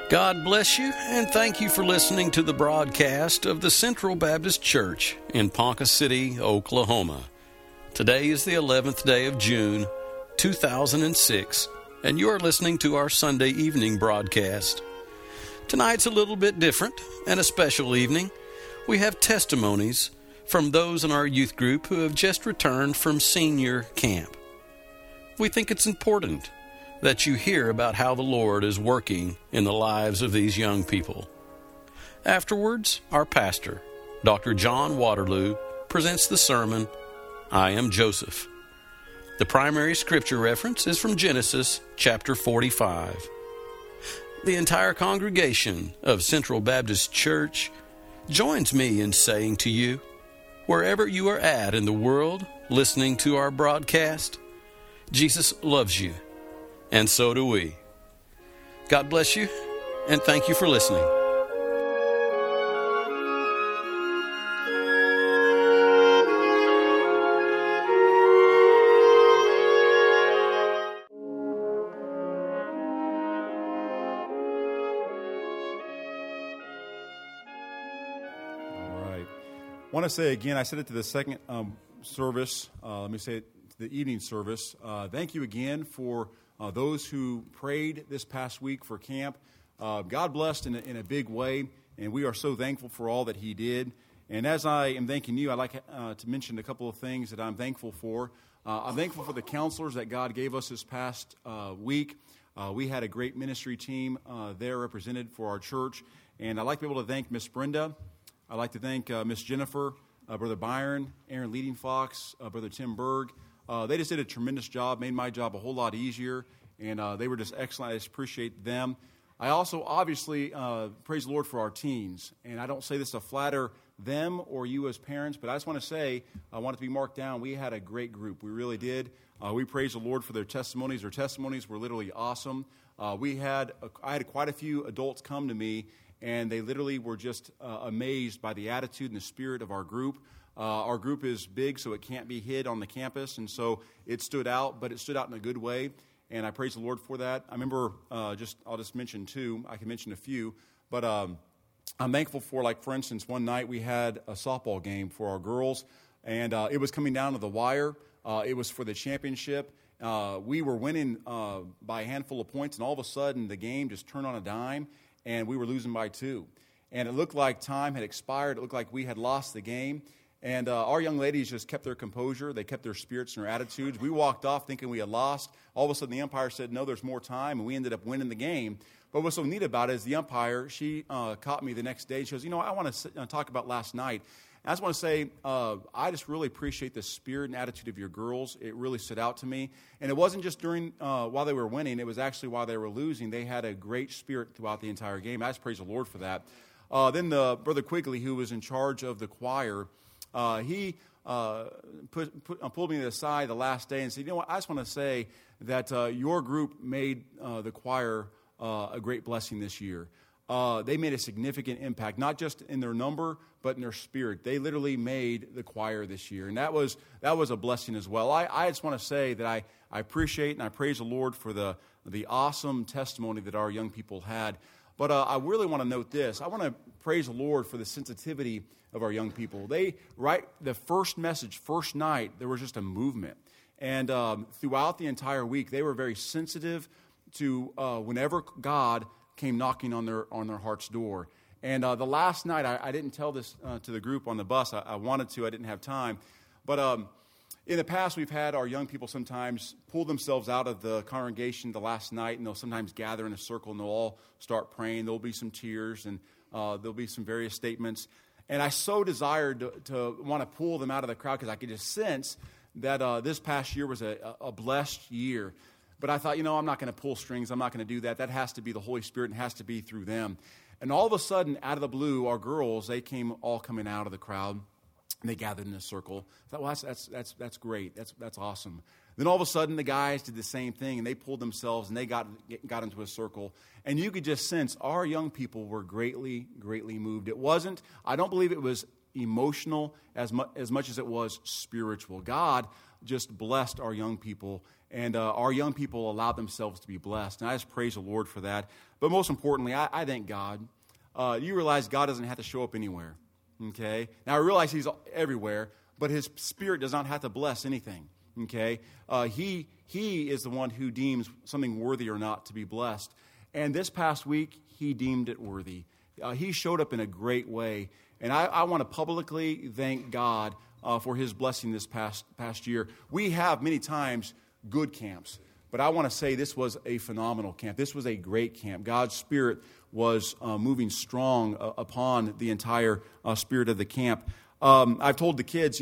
God bless you, and thank you for listening to the broadcast of the Central Baptist Church in Ponca City, Oklahoma. Today is the 11th day of June, 2006, and you are listening to our Sunday evening broadcast. Tonight's a little bit different and a special evening. We have testimonies from those in our youth group who have just returned from senior camp. We think it's important that you hear about how the Lord is working in the lives of these young people. Afterwards, our pastor, Dr. John Waterloo, presents the sermon, I Am Joseph. The primary scripture reference is from Genesis chapter 45. The entire congregation of Central Baptist Church joins me in saying to you, wherever you are at in the world listening to our broadcast, Jesus loves you. And so do we. God bless you, and thank you for listening. All right. I want to say again, I said it to the second service. Let me say it to the evening service. Thank you again for those who prayed this past week for camp. God blessed in a big way, and we are so thankful for all that He did. And as I am thanking you, I'd like to mention a couple of things that I'm thankful for. I'm thankful for the counselors that God gave us this past week. We had a great ministry team there represented for our church, and I'd like to be able to thank Miss Brenda. I'd like to thank Miss Jennifer, Brother Byron, Aaron Leading Fox, Brother Tim Berg. They just did a tremendous job, made my job a whole lot easier, and they were just excellent. I just appreciate them. I also obviously praise the Lord for our teens, and I don't say this to flatter them or you as parents, but I just want to say, I want it to be marked down, we had a great group. We really did. We praise the Lord for their testimonies. Their testimonies were literally awesome. I had quite a few adults come to me, and they literally were just amazed by the attitude and the spirit of our group. Our group is big, so it can't be hid on the campus, and so it stood out, but it stood out in a good way, and I praise the Lord for that. I remember, I'll just mention two. I can mention a few, but I'm thankful for, like, for instance, one night we had a softball game for our girls, and it was coming down to the wire. It was for the championship. We were winning by a handful of points, and all of a sudden the game just turned on a dime, and we were losing by 2. And it looked like time had expired. It looked like we had lost the game. And our young ladies just kept their composure. They kept their spirits and their attitudes. We walked off thinking we had lost. All of a sudden, the umpire said, no, there's more time, and we ended up winning the game. But what's so neat about it is the umpire, she caught me the next day. She goes, I want to talk about last night. And I just want to say, I just really appreciate the spirit and attitude of your girls. It really stood out to me. And it wasn't just during while they were winning. It was actually while they were losing. They had a great spirit throughout the entire game. I just praise the Lord for that. Then Brother Quigley, who was in charge of the choir, he pulled me to the side the last day and said, what, I just want to say that your group made the choir a great blessing this year. They made a significant impact, not just in their number, but in their spirit. They literally made the choir this year, and that was a blessing as well. I just want to say that I appreciate and I praise the Lord for the awesome testimony that our young people had. But I really want to note this. I want to praise the Lord for the sensitivity of our young people. The first message, first night, there was just a movement. And throughout the entire week, they were very sensitive to whenever God came knocking on their heart's door. And the last night, I didn't tell this to the group on the bus. I wanted to. I didn't have time. But in the past, we've had our young people sometimes pull themselves out of the congregation the last night, and they'll sometimes gather in a circle, and they'll all start praying. There'll be some tears, and there'll be some various statements. And I so desired to want to pull them out of the crowd because I could just sense that this past year was a blessed year. But I thought, I'm not going to pull strings. I'm not going to do that. That has to be the Holy Spirit and has to be through them. And all of a sudden, out of the blue, our girls, they came all coming out of the crowd. And they gathered in a circle. I thought, well, that's great. That's awesome. Then all of a sudden, the guys did the same thing, and they pulled themselves, and they got into a circle. And you could just sense our young people were greatly, greatly moved. I don't believe it was emotional as much as it was spiritual. God just blessed our young people, and our young people allowed themselves to be blessed. And I just praise the Lord for that. But most importantly, I thank God. You realize God doesn't have to show up anywhere, okay? Now, I realize He's everywhere, but His Spirit does not have to bless anything, okay? He is the one who deems something worthy or not to be blessed. And this past week, He deemed it worthy. He showed up in a great way. And I want to publicly thank God for His blessing this past year. We have many times good camps, but I want to say this was a phenomenal camp. This was a great camp. God's Spirit was moving strong upon the entire spirit of the camp. I've told the kids,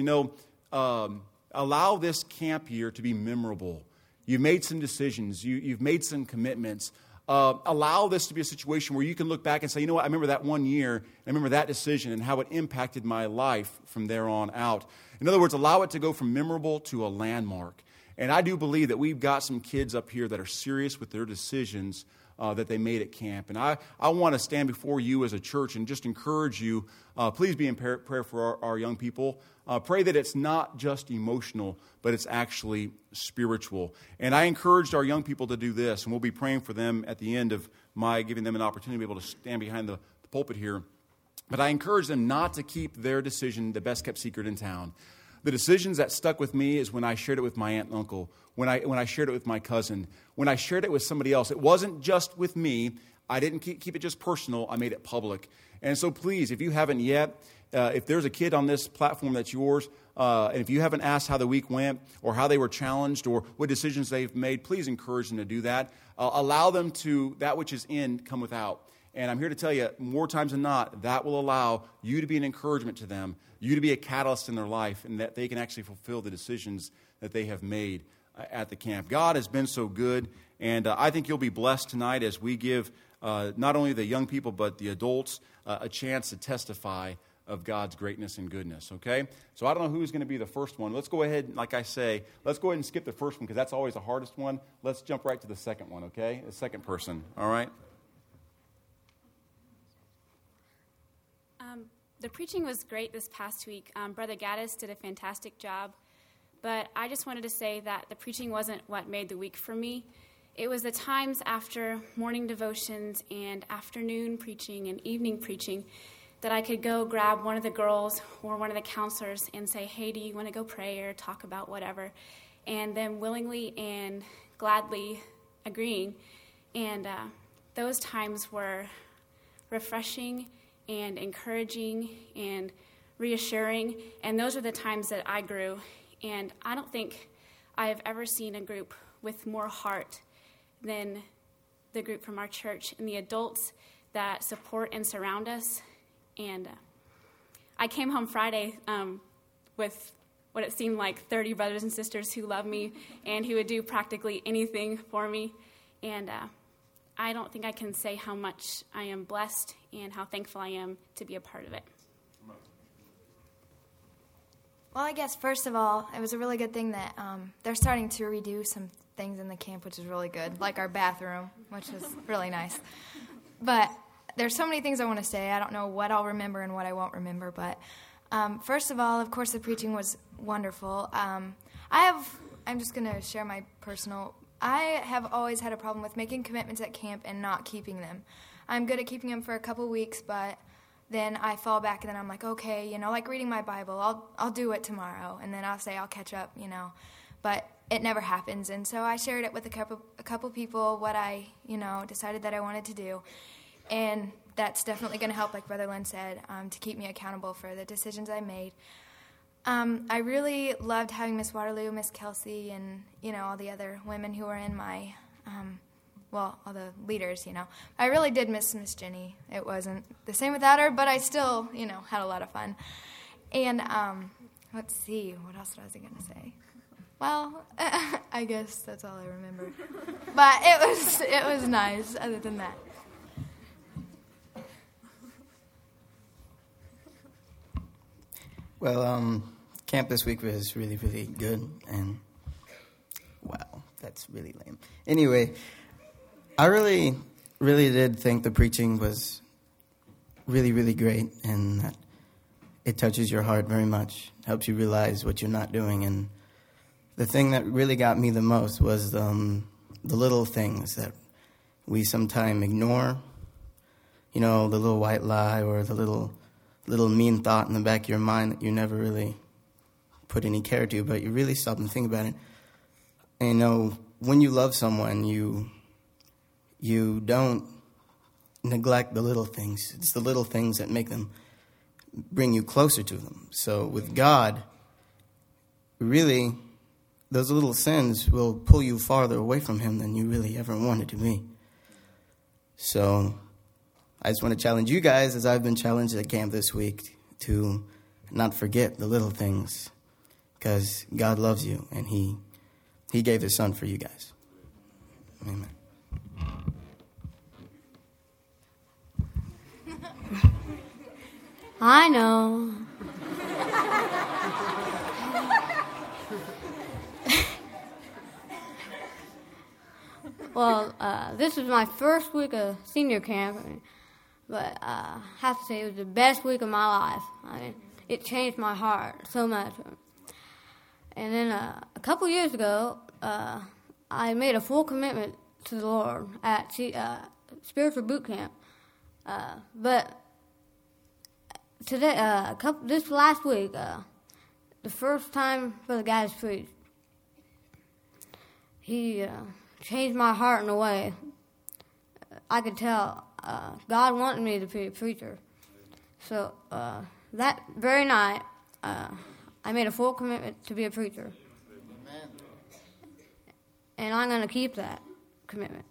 allow this camp year to be memorable. You've made some decisions. You've made some commitments. Allow this to be a situation where you can look back and say, you know what, I remember that one year, I remember that decision and how it impacted my life from there on out. In other words, allow it to go from memorable to a landmark. And I do believe that we've got some kids up here that are serious with their decisions that they made at camp. And I want to stand before you as a church and just encourage you, please be in prayer for our young people. Pray that it's not just emotional, but it's actually spiritual. And I encouraged our young people to do this, and we'll be praying for them at the end of my giving them an opportunity to be able to stand behind the pulpit here. But I encourage them not to keep their decision the best-kept secret in town. The decisions that stuck with me is when I shared it with my aunt and uncle, when I shared it with my cousin, when I shared it with somebody else. It wasn't just with me. I didn't keep it just personal. I made it public. And so please, if you haven't yet, if there's a kid on this platform that's yours, and if you haven't asked how the week went or how they were challenged or what decisions they've made, please encourage them to do that. Allow them to, that which is in, come without. And I'm here to tell you, more times than not, that will allow you to be an encouragement to them, you to be a catalyst in their life, and that they can actually fulfill the decisions that they have made at the camp. God has been so good, and I think you'll be blessed tonight as we give not only the young people but the adults a chance to testify of God's greatness and goodness, okay? So I don't know who's going to be the first one. Let's go ahead, like I say, let's go ahead and skip the first one because that's always the hardest one. Let's jump right to the second one, okay? The second person, all right? The preaching was great this past week. Brother Gaddis did a fantastic job. But I just wanted to say that the preaching wasn't what made the week for me. It was the times after morning devotions and afternoon preaching and evening preaching that I could go grab one of the girls or one of the counselors and say, hey, do you want to go pray or talk about whatever? And them willingly and gladly agreeing. And those times were refreshing and encouraging and reassuring. And those are the times that I grew. And I don't think I have ever seen a group with more heart than the group from our church and the adults that support and surround us. And I came home Friday with what it seemed like 30 brothers and sisters who love me and who would do practically anything for me. And I don't think I can say how much I am blessed and how thankful I am to be a part of it. Well, I guess, first of all, it was a really good thing that they're starting to redo some things in the camp, which is really good, like our bathroom, which is really nice. But there's so many things I want to say. I don't know what I'll remember and what I won't remember. But first of all, of course, the preaching was wonderful. I'm just going to share my personal. I have always had a problem with making commitments at camp and not keeping them. I'm good at keeping them for a couple weeks, but then I fall back and then I'm like, okay, like reading my Bible, I'll do it tomorrow, and then I'll say I'll catch up, but it never happens. And so I shared it with a couple people what I, decided that I wanted to do, and that's definitely going to help, like Brother Lynn said, to keep me accountable for the decisions I made. I really loved having Miss Waterloo, Miss Kelsey, and, all the other women who were in my, all the leaders, I really did miss Miss Jenny. It wasn't the same without her, but I still, had a lot of fun. And let's see, what else was I going to say? Well, I guess that's all I remember. But it was nice other than that. Well, camp this week was really, really good, and wow, that's really lame. Anyway, I really, really did think the preaching was really, really great, and that it touches your heart very much, helps you realize what you're not doing, and the thing that really got me the most was the little things that we sometimes ignore. You know, the little white lie or the little mean thought in the back of your mind that you never really put any care to, but you really stop and think about it. And, you know, when you love someone, you don't neglect the little things. It's the little things that make them bring you closer to them. So with God, really, those little sins will pull you farther away from him than you really ever wanted to be. So I just want to challenge you guys, as I've been challenged at camp this week, to not forget the little things, because God loves you, and he gave his son for you guys. Amen. I know. Well, this is my first week of senior camp, but I have to say it was the best week of my life. I mean, it changed my heart so much. And then a couple years ago, I made a full commitment to the Lord at spiritual boot camp. But today, this last week, the first time Brother Gaddis preached, he changed my heart in a way. I could tell God wanted me to be a preacher. So that very night, I made a full commitment to be a preacher. Amen. And I'm going to keep that commitment.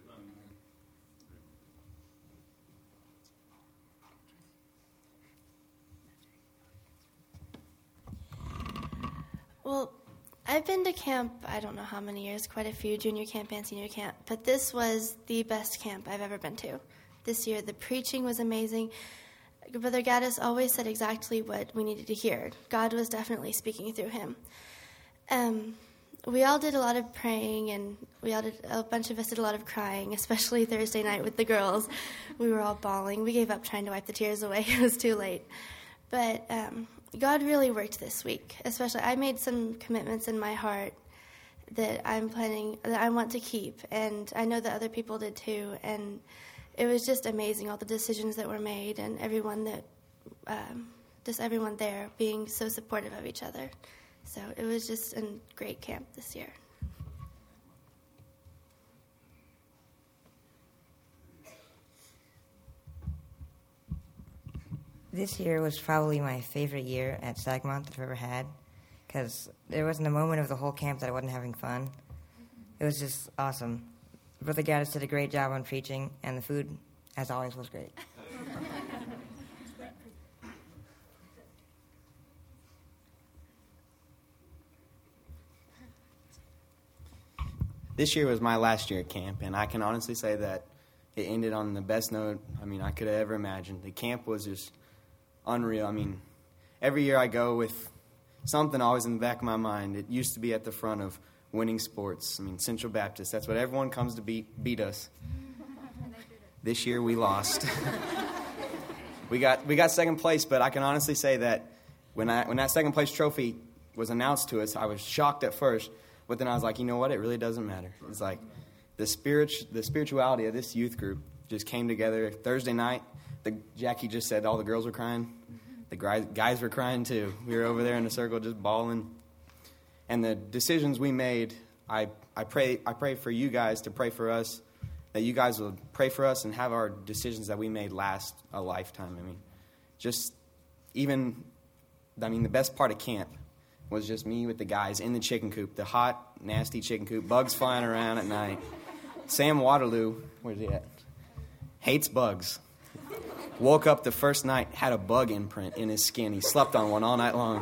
Well, I've been to camp, I don't know how many years, quite a few, junior camp and senior camp, but this was the best camp I've ever been to. This year, the preaching was amazing. Brother Gaddis always said exactly what we needed to hear. God was definitely speaking through him. We all did a lot of praying, and a bunch of us did a lot of crying, especially Thursday night with the girls. We were all bawling. We gave up trying to wipe the tears away. It was too late. But God really worked this week. Especially, I made some commitments in my heart that I want to keep, and I know that other people did too. And it was just amazing, all the decisions that were made, and everyone there being so supportive of each other. So it was just a great camp this year. This year was probably my favorite year at Stagmont that I've ever had, because there wasn't a moment of the whole camp that I wasn't having fun. It was just awesome. Brother Gaddis did a great job on preaching, and the food, as always, was great. This year was my last year at camp, and I can honestly say that it ended on the best note I could have ever imagined. The camp was just unreal. Every year I go with something always in the back of my mind. It used to be at the front of winning sports. Central Baptist, that's what everyone comes to beat us. This year we lost. we got second place, but I can honestly say that when that second place trophy was announced to us, I was shocked at first, but then I was like, you know what? It really doesn't matter. It's like the spirituality of this youth group just came together Thursday night. Jackie just said all the girls were crying. The guys were crying too. We were over there in a circle just bawling. And the decisions we made, I pray for you guys to pray for us, that you guys will pray for us and have our decisions that we made last a lifetime. The best part of camp was just me with the guys in the chicken coop, the hot, nasty chicken coop, bugs flying around at night. Sam Waterloo, where's he at? Hates bugs. Woke up the first night, had a bug imprint in his skin. He slept on one all night long.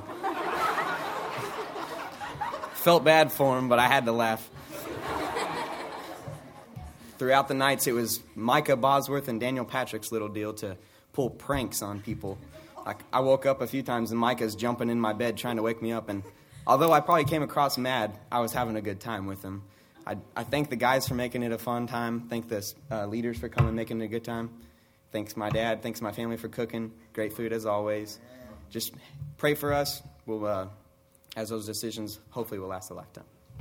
Felt bad for him, but I had to laugh. Throughout the nights, it was Micah Bosworth and Daniel Patrick's little deal to pull pranks on people. I woke up a few times and Micah's jumping in my bed trying to wake me up. And although I probably came across mad, I was having a good time with him. I thank the guys for making it a fun time. Thank the leaders for coming and making it a good time. Thanks my dad. Thanks my family for cooking. Great food as always. Just pray for us. We'll as those decisions hopefully will last a lifetime.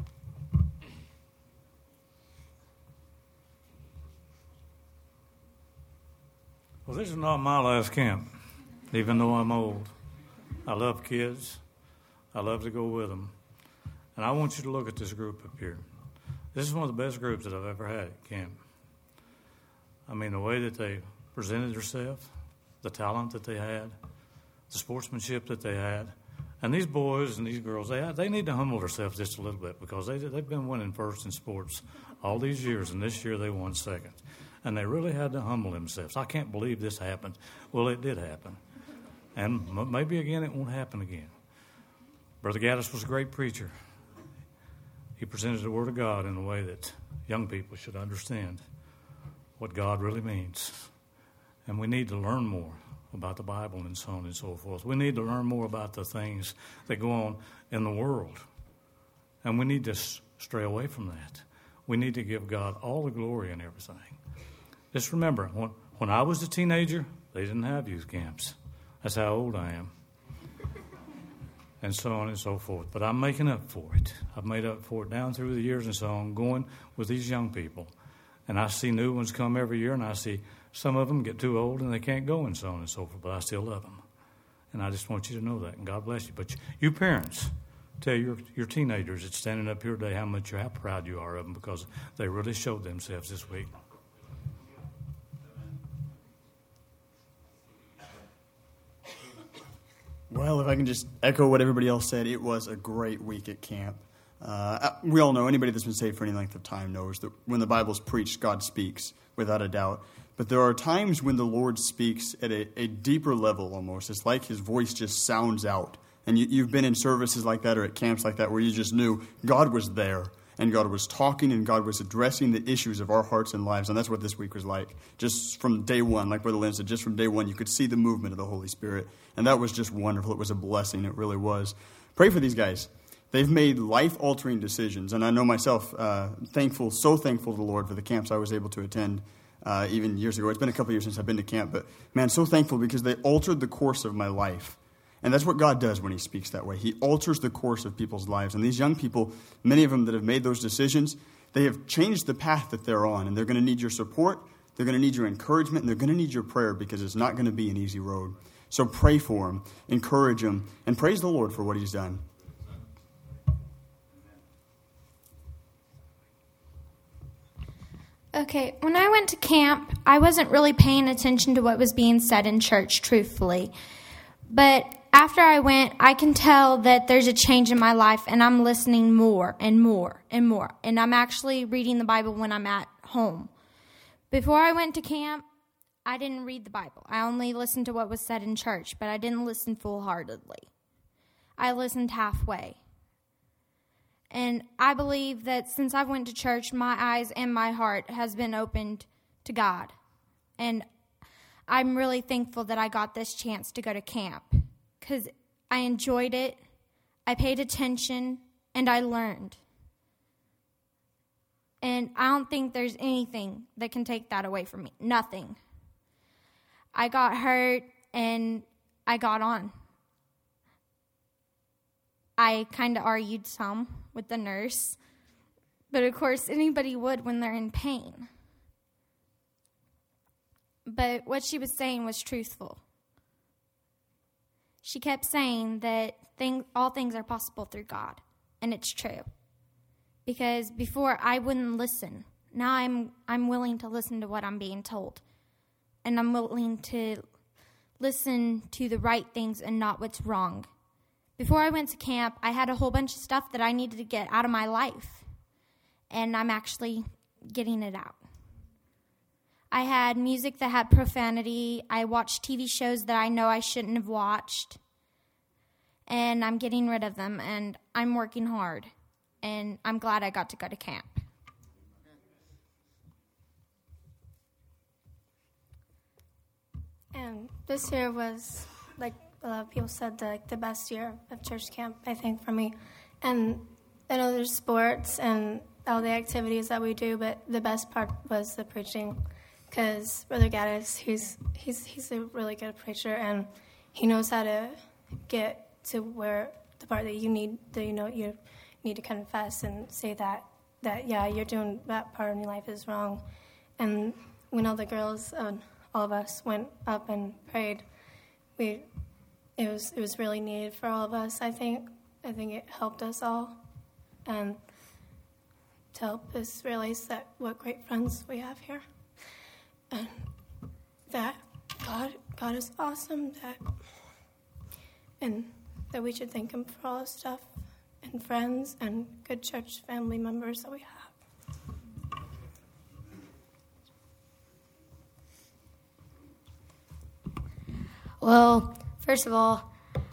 Well, this is not my last camp, even though I'm old. I love kids. I love to go with them. And I want you to look at this group up here. This is one of the best groups that I've ever had at camp. I mean, the way that they presented themselves, the talent that they had, the sportsmanship that they had. And these boys and these girls, they need to humble themselves just a little bit, because they've been winning first in sports all these years, and this year they won second. And they really had to humble themselves. I can't believe this happened. Well, it did happen. And maybe again it won't happen again. Brother Gaddis was a great preacher. He presented the Word of God in a way that young people should understand what God really means. And we need to learn more about the Bible and so on and so forth. We need to learn more about the things that go on in the world. And we need to stray away from that. We need to give God all the glory and everything. Just remember, when I was a teenager, they didn't have youth camps. That's how old I am. And so on and so forth. But I'm making up for it. I've made up for it down through the years and so on, going with these young people. And I see new ones come every year, and I see some of them get too old and they can't go and so on and so forth. But I still love them. And I just want you to know that, and God bless you. But you parents, tell your teenagers that's standing up here today how proud you are of them, because they really showed themselves this week. Well, if I can just echo what everybody else said, it was a great week at camp. We all know, anybody that's been saved for any length of time knows that when the Bible's preached, God speaks, without a doubt. But there are times when the Lord speaks at a deeper level almost. It's like his voice just sounds out. And you've been in services like that or at camps like that where you just knew God was there. And God was talking, and God was addressing the issues of our hearts and lives. And that's what this week was like. Just from day one, like Brother Lynn said, just from day one, you could see the movement of the Holy Spirit. And that was just wonderful. It was a blessing. It really was. Pray for these guys. They've made life-altering decisions. And I know myself, so thankful to the Lord for the camps I was able to attend even years ago. It's been a couple years since I've been to camp. But, man, so thankful because they altered the course of my life. And that's what God does when he speaks that way. He alters the course of people's lives. And these young people, many of them that have made those decisions, they have changed the path that they're on. And they're going to need your support. They're going to need your encouragement. And they're going to need your prayer, because it's not going to be an easy road. So pray for them, encourage them, and praise the Lord for what he's done. Okay, when I went to camp, I wasn't really paying attention to what was being said in church, truthfully. But after I went, I can tell that there's a change in my life, and I'm listening more and more and more. And I'm actually reading the Bible when I'm at home. Before I went to camp, I didn't read the Bible. I only listened to what was said in church, but I didn't listen full-heartedly. I listened halfway. And I believe that since I went to church, my eyes and my heart has been opened to God. And I'm really thankful that I got this chance to go to camp, because I enjoyed it, I paid attention, and I learned. And I don't think there's anything that can take that away from me. Nothing. I got hurt, and I got on. I kind of argued some with the nurse, but of course anybody would when they're in pain. But what she was saying was truthful. She kept saying that all things are possible through God, and it's true. Because before I wouldn't listen. Now I'm willing to listen to what I'm being told. And I'm willing to listen to the right things and not what's wrong. Before I went to camp, I had a whole bunch of stuff that I needed to get out of my life. And I'm actually getting it out. I had music that had profanity. I watched TV shows that I know I shouldn't have watched. And I'm getting rid of them, and I'm working hard. And I'm glad I got to go to camp. And this year was, like a lot of people said, the best year of church camp, I think, for me. And I know there's sports and all the activities that we do, but the best part was the preaching, because Brother Gaddis, he's a really good preacher, and he knows how to get to where the part that you need to confess and say that yeah, you're doing that part of your life is wrong. And when all the girls, all of us went up and prayed, it was really needed for all of us. I think it helped us all, and to help us realize that what great friends we have here, and that God is awesome. And that we should thank Him for all His stuff and friends and good church family members that we have. Well, first of all,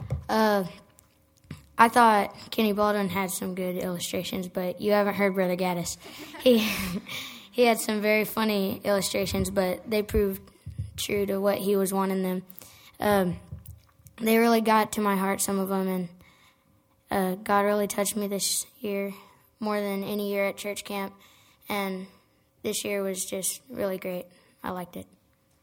I thought Kenny Baldwin had some good illustrations, but you haven't heard Brother Gaddis. He had some very funny illustrations, but they proved true to what he was wanting them. They really got to my heart, some of them, and God really touched me this year more than any year at church camp, and this year was just really great. I liked it.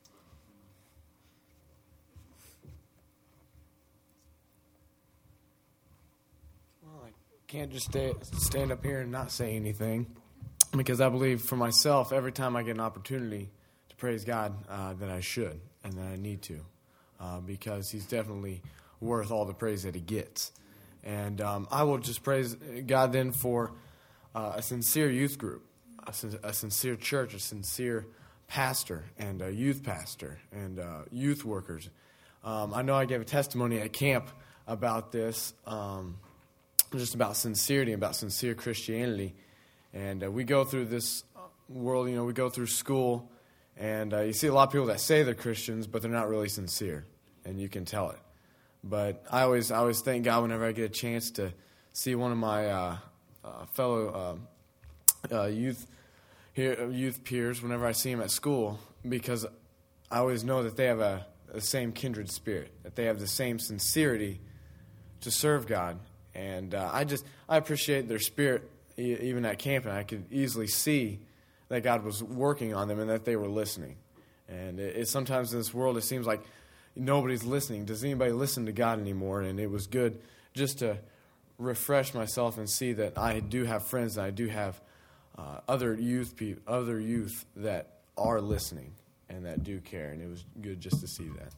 Well, I can't just stand up here and not say anything, because I believe for myself, every time I get an opportunity to praise God, that I should and that I need to. Because He's definitely worth all the praise that He gets. And I will just praise God then for a sincere youth group, a sincere church, a sincere pastor and a youth pastor and youth workers. I know I gave a testimony at camp about this, just about sincerity, about sincere Christianity. And we go through this world, we go through school, and you see a lot of people that say they're Christians, but they're not really sincere. And you can tell it. But I always thank God whenever I get a chance to see one of my fellow youth peers, whenever I see them at school, because I always know that they have the same kindred spirit, that they have the same sincerity to serve God. And I appreciate their spirit even at camp, and I could easily see that God was working on them and that they were listening. And it sometimes in this world it seems like nobody's listening. Does anybody listen to God anymore? And it was good just to refresh myself and see that I do have friends and I do have other youth that are listening and that do care. And it was good just to see that.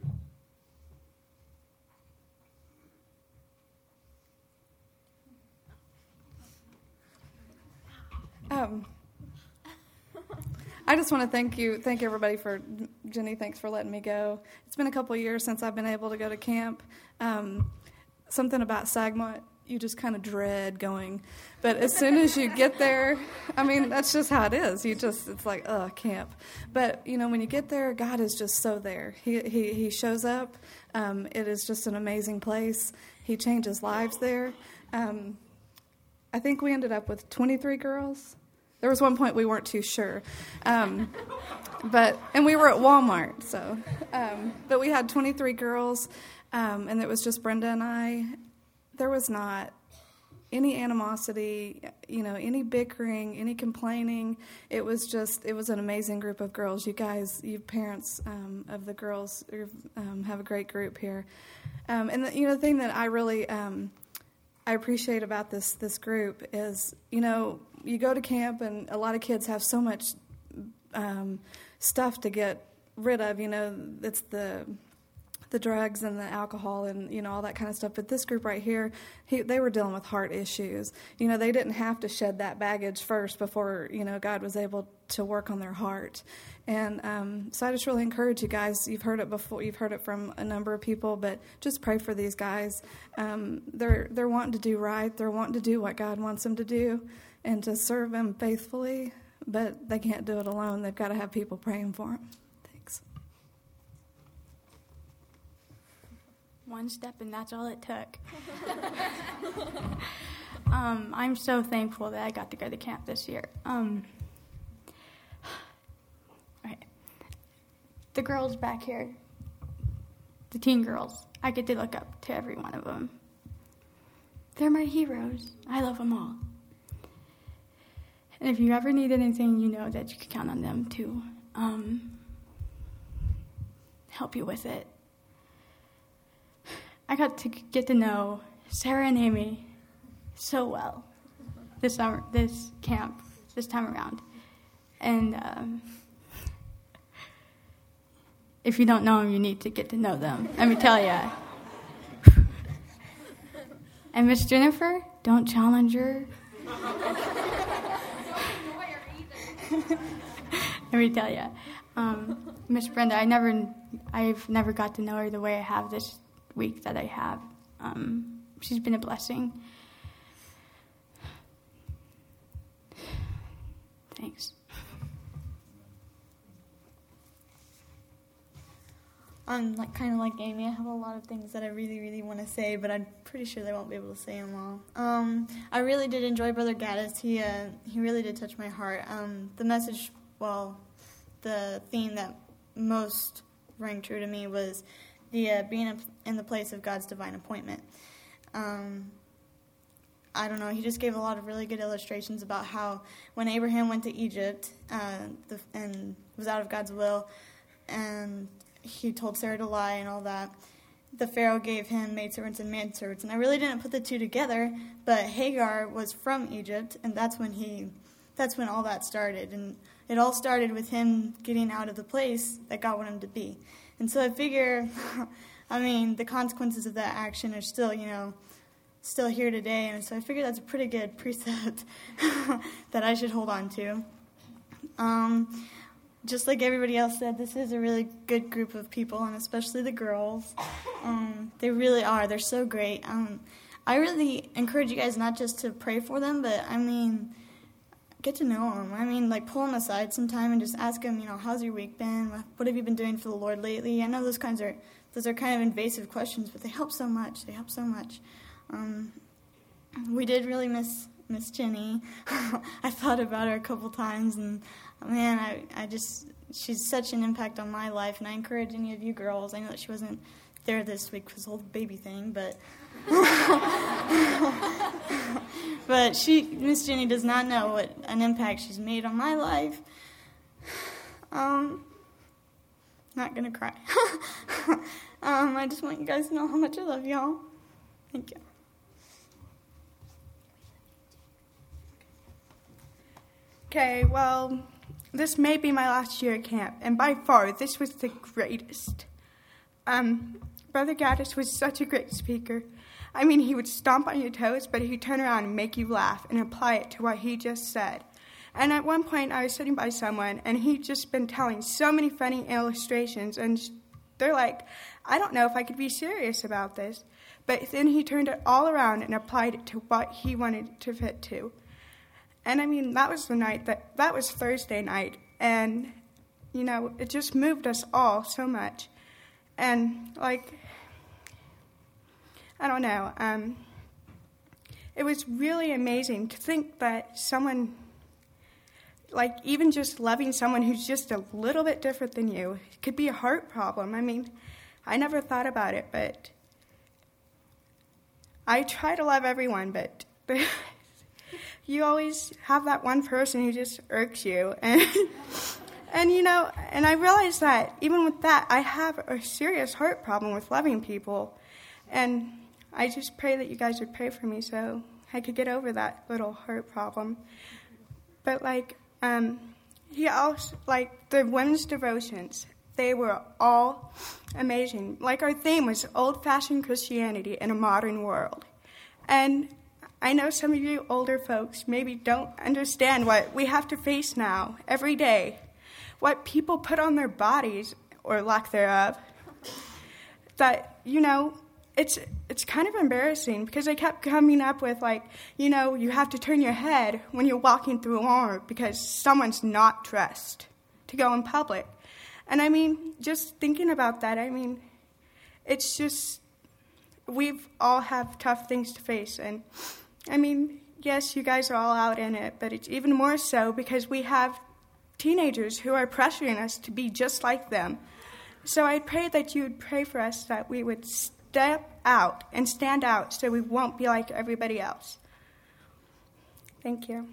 I just want to thank everybody for, Jenny, thanks for letting me go. It's been a couple of years since I've been able to go to camp. Something about Sagmont, you just kind of dread going. But as soon as you get there, I mean, that's just how it is. It's like, camp. But, when you get there, God is just so there. He shows up. It is just an amazing place. He changes lives there. I think we ended up with 23 girls. There was one point we weren't too sure, and we were at Walmart, so, but we had 23 girls, and it was just Brenda and I. There was not any animosity, any bickering, any complaining. It was an amazing group of girls. You guys, you parents of the girls, have a great group here, and the thing that I really I appreciate about this group is, you go to camp and a lot of kids have so much stuff to get rid of. It's the drugs and the alcohol and, all that kind of stuff. But this group right here, they were dealing with heart issues. They didn't have to shed that baggage first before, God was able to work on their heart. And so I just really encourage you guys. You've heard it before. You've heard it from a number of people, but just pray for these guys. They're wanting to do right. They're wanting to do what God wants them to do and to serve Him faithfully, but they can't do it alone. They've got to have people praying for them. Thanks. One step, and that's all it took. I'm so thankful that I got to go to camp this year. Right. The girls back here, the teen girls, I get to look up to every one of them. They're my heroes. I love them all. And if you ever need anything, you know that you can count on them to help you with it. I got to get to know Sarah and Amy so well this camp, this time around. And if you don't know them, you need to get to know them. Let me tell you. And Miss Jennifer, don't challenge her. Let me tell you. Miss Brenda, I've never got to know her the way I have this week that I have. She's been a blessing. Thanks. Kind of like Amy, I have a lot of things that I really, really want to say, but I'm pretty sure they won't be able to say them all. I really did enjoy Brother Gaddis. He really did touch my heart. The message, the theme that most rang true to me was the being in the place of God's divine appointment. I don't know, he just gave a lot of really good illustrations about how when Abraham went to Egypt and was out of God's will, and he told Sarah to lie and all that, the Pharaoh gave him maidservants and manservants. And I really didn't put the two together, but Hagar was from Egypt, and that's when all that started. And it all started with him getting out of the place that God wanted him to be. And so I figure, the consequences of that action are still here today. And so I figure that's a pretty good precept that I should hold on to. Just like everybody else said, this is a really good group of people, and especially the girls. They really are. They're so great. I really encourage you guys not just to pray for them, but, get to know them. Pull them aside sometime and just ask them, how's your week been? What have you been doing for the Lord lately? I know those are kind of invasive questions, but they help so much. We did really miss Jenny. I thought about her a couple times, and she's such an impact on my life, and I encourage any of you girls. I know that she wasn't there this week because the whole baby thing, but Miss Jenny does not know what an impact she's made on my life. Not gonna cry. I just want you guys to know how much I love y'all. Thank you. Okay, well, this may be my last year at camp, and by far, this was the greatest. Brother Gaddis was such a great speaker. He would stomp on your toes, but he'd turn around and make you laugh and apply it to what he just said. And at one point, I was sitting by someone, and he'd just been telling so many funny illustrations, and they're like, I don't know if I could be serious about this. But then he turned it all around and applied it to what he wanted it to fit to. And that was the night, that was Thursday night, and, it just moved us all so much. And, I don't know, it was really amazing to think that someone, even just loving someone who's just a little bit different than you, could be a heart problem. I never thought about it, but I try to love everyone, but you always have that one person who just irks you. And I realized that even with that, I have a serious heart problem with loving people. And I just pray that you guys would pray for me so I could get over that little heart problem. But, he also, the women's devotions, they were all amazing. Our theme was old-fashioned Christianity in a modern world. And I know some of you older folks maybe don't understand what we have to face now, every day. What people put on their bodies, or lack thereof. That, it's kind of embarrassing, because they kept coming up with, you have to turn your head when you're walking through a mall because someone's not dressed to go in public. And just thinking about that, it's just, we've all have tough things to face. And, yes, you guys are all out in it, but it's even more so because we have teenagers who are pressuring us to be just like them. So I pray that you would pray for us that we would step out and stand out so we won't be like everybody else. Thank you.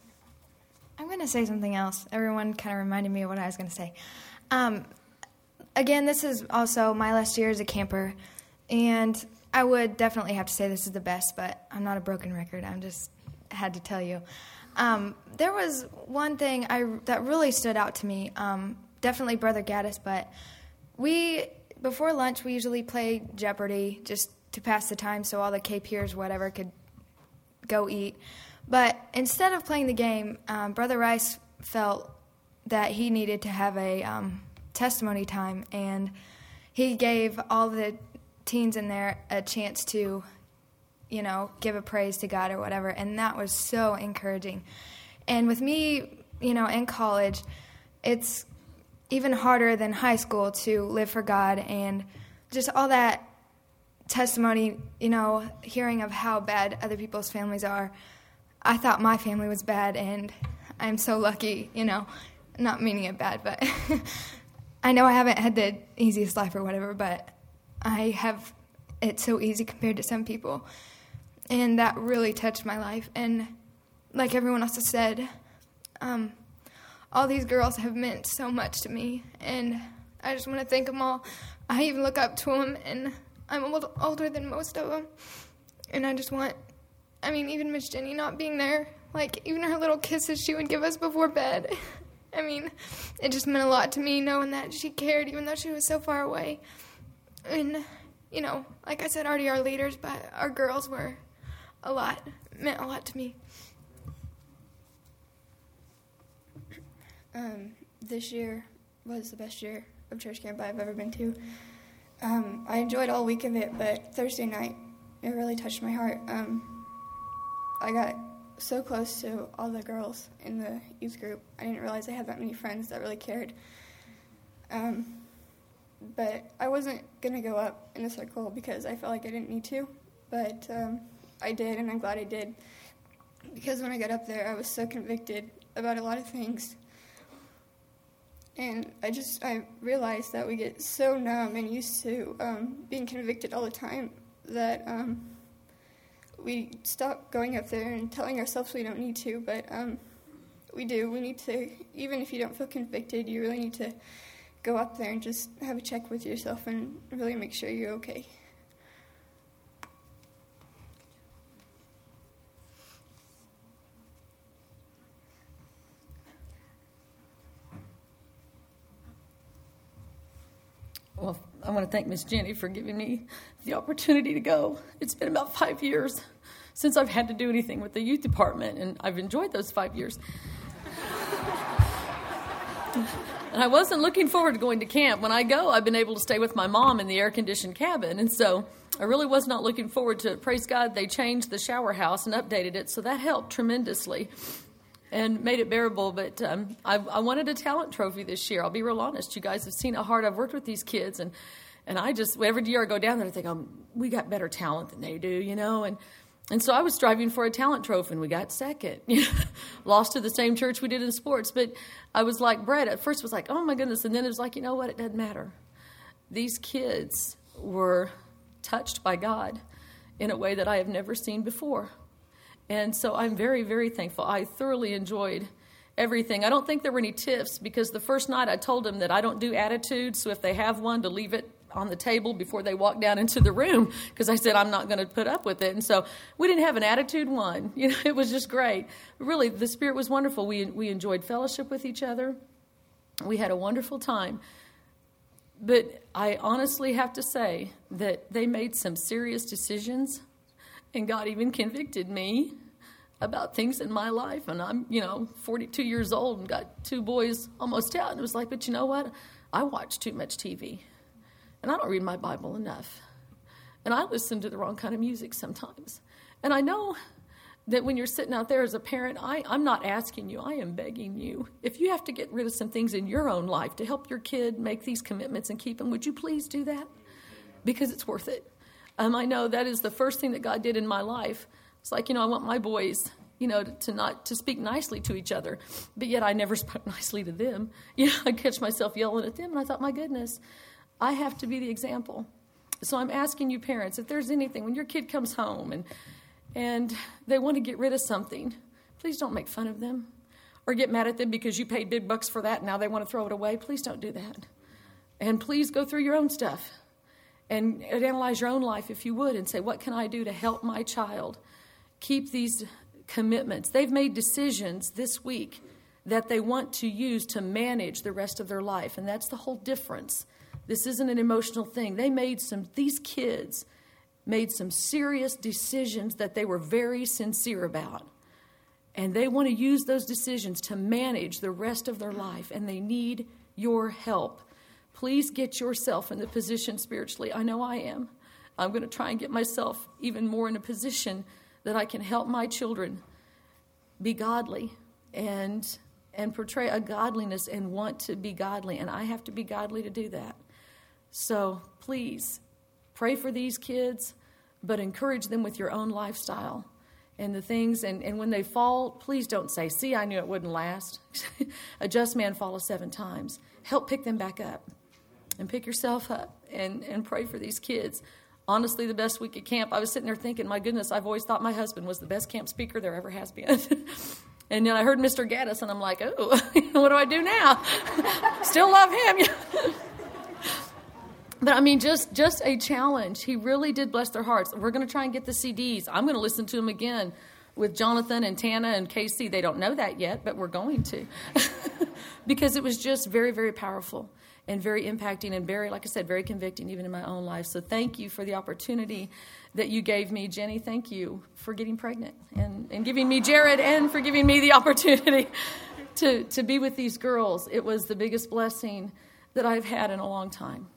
I'm going to say something else. Everyone kind of reminded me of what I was going to say. again, this is also my last year as a camper, and I would definitely have to say this is the best, but I'm not a broken record. I'm just had to tell you. There was one thing that really stood out to me, definitely Brother Gaddis, but before lunch, we usually play Jeopardy just to pass the time so all the KPers, whatever, could go eat. But instead of playing the game, Brother Rice felt that he needed to have a testimony time, and he gave all the teens in there a chance to, give a praise to God or whatever, and that was so encouraging. And with me, in college, it's even harder than high school to live for God, and just all that testimony, hearing of how bad other people's families are. I thought my family was bad, and I'm so lucky, not meaning it bad, but I know I haven't had the easiest life or whatever, but I have it so easy compared to some people, and that really touched my life. And like everyone else has said, all these girls have meant so much to me, and I just want to thank them all. I even look up to them, and I'm a little older than most of them, and I just want, even Miss Jenny not being there, even her little kisses she would give us before bed, it just meant a lot to me knowing that she cared even though she was so far away. And, like I said already, our leaders, but our girls meant a lot to me. This year was the best year of church camp I've ever been to. I enjoyed all week of it, but Thursday night, it really touched my heart. I got so close to all the girls in the youth group. I didn't realize I had that many friends that really cared. But I wasn't going to go up in a circle because I felt like I didn't need to. But I did, and I'm glad I did. Because when I got up there, I was so convicted about a lot of things. And I realized that we get so numb and used to being convicted all the time that we stop going up there and telling ourselves we don't need to, but we do. We need to, even if you don't feel convicted, you really need to go up there and just have a check with yourself and really make sure you're okay. Well, I want to thank Miss Jenny for giving me the opportunity to go. It's been about 5 years since I've had to do anything with the youth department, and I've enjoyed those 5 years. And I wasn't looking forward to going to camp. When I go, I've been able to stay with my mom in the air-conditioned cabin, and so I really was not looking forward to it. Praise God, they changed the shower house and updated it, so that helped tremendously and made it bearable. But I wanted a talent trophy this year. I'll be real honest. You guys have seen how hard I've worked with these kids, and I just, every year I go down there, I think, we got better talent than they do, And so I was striving for a talent trophy, and we got second. Lost to the same church we did in sports. But I was like Brett. At first it was like, oh, my goodness. And then it was like, you know what? It doesn't matter. These kids were touched by God in a way that I have never seen before. And so I'm very, very thankful. I thoroughly enjoyed everything. I don't think there were any tiffs because the first night I told them that I don't do attitudes, so if they have one, to leave it on the table before they walk down into the room, because I said I'm not going to put up with it. And so we didn't have an attitude one. It was just great. Really, the Spirit was wonderful. We enjoyed fellowship with each other. We had a wonderful time. But I honestly have to say that they made some serious decisions, and God even convicted me about things in my life. And I'm, 42 years old and got 2 boys almost out. And it was like, but you know what? I watch too much TV. And I don't read my Bible enough. And I listen to the wrong kind of music sometimes. And I know that when you're sitting out there as a parent, I'm not asking you, I am begging you. If you have to get rid of some things in your own life to help your kid make these commitments and keep them, would you please do that? Because it's worth it. I know that is the first thing that God did in my life. It's like, I want my boys, to speak nicely to each other. But yet I never spoke nicely to them. I catch myself yelling at them, and I thought, my goodness, I have to be the example. So I'm asking you parents, if there's anything, when your kid comes home and they want to get rid of something, please don't make fun of them or get mad at them because you paid big bucks for that and now they want to throw it away. Please don't do that. And please go through your own stuff and analyze your own life if you would and say, what can I do to help my child keep these commitments? They've made decisions this week that they want to use to manage the rest of their life, and that's the whole difference. This isn't an emotional thing. These kids made some serious decisions that they were very sincere about, and they want to use those decisions to manage the rest of their life, and they need your help. Please get yourself in the position spiritually. I know I am. I'm going to try and get myself even more in a position that I can help my children be godly and portray a godliness and want to be godly. And I have to be godly to do that. So please pray for these kids, but encourage them with your own lifestyle and the things. And when they fall, please don't say, see, I knew it wouldn't last. A just man falleth 7 times. Help pick them back up and pick yourself up and pray for these kids. Honestly, the best week at camp, I was sitting there thinking, my goodness, I've always thought my husband was the best camp speaker there ever has been. And then I heard Mr. Gaddis, and I'm like, oh, what do I do now? Still love him. But, I mean, just a challenge. He really did bless their hearts. We're going to try and get the CDs. I'm going to listen to them again with Jonathan and Tana and Casey. They don't know that yet, but we're going to. Because it was just very, very powerful and very impacting and very, like I said, very convicting even in my own life. So thank you for the opportunity that you gave me. Jenny, thank you for getting pregnant and giving me Jared and for giving me the opportunity to be with these girls. It was the biggest blessing that I've had in a long time.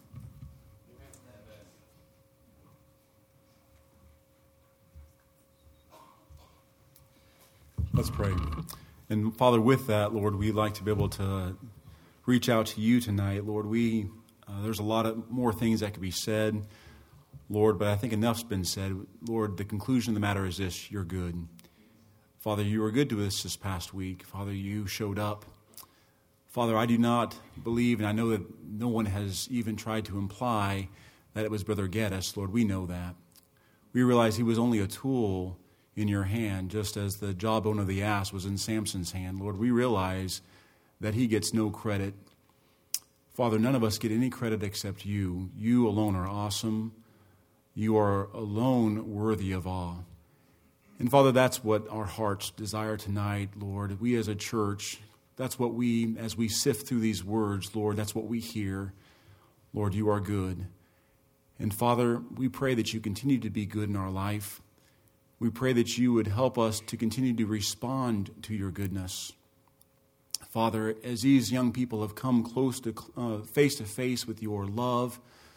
Let's pray. And Father, with that, Lord, we'd like to be able to reach out to you tonight. Lord, there's a lot of more things that could be said, Lord, but I think enough's been said. Lord, the conclusion of the matter is this: you're good. Father, you were good to us this past week. Father, you showed up. Father, I do not believe, and I know that no one has even tried to imply that it was Brother Gaddis. Lord, we know that. We realize he was only a tool in your hand, just as the jawbone of the ass was in Samson's hand. Lord, we realize that he gets no credit. Father, none of us get any credit except you. You alone are awesome. You are alone worthy of awe. And Father, that's what our hearts desire tonight, Lord. We as a church, that's what as we sift through these words, Lord, that's what we hear. Lord, you are good. And Father, we pray that you continue to be good in our life. We pray that you would help us to continue to respond to your goodness. Father, as these young people have come close to face with your love,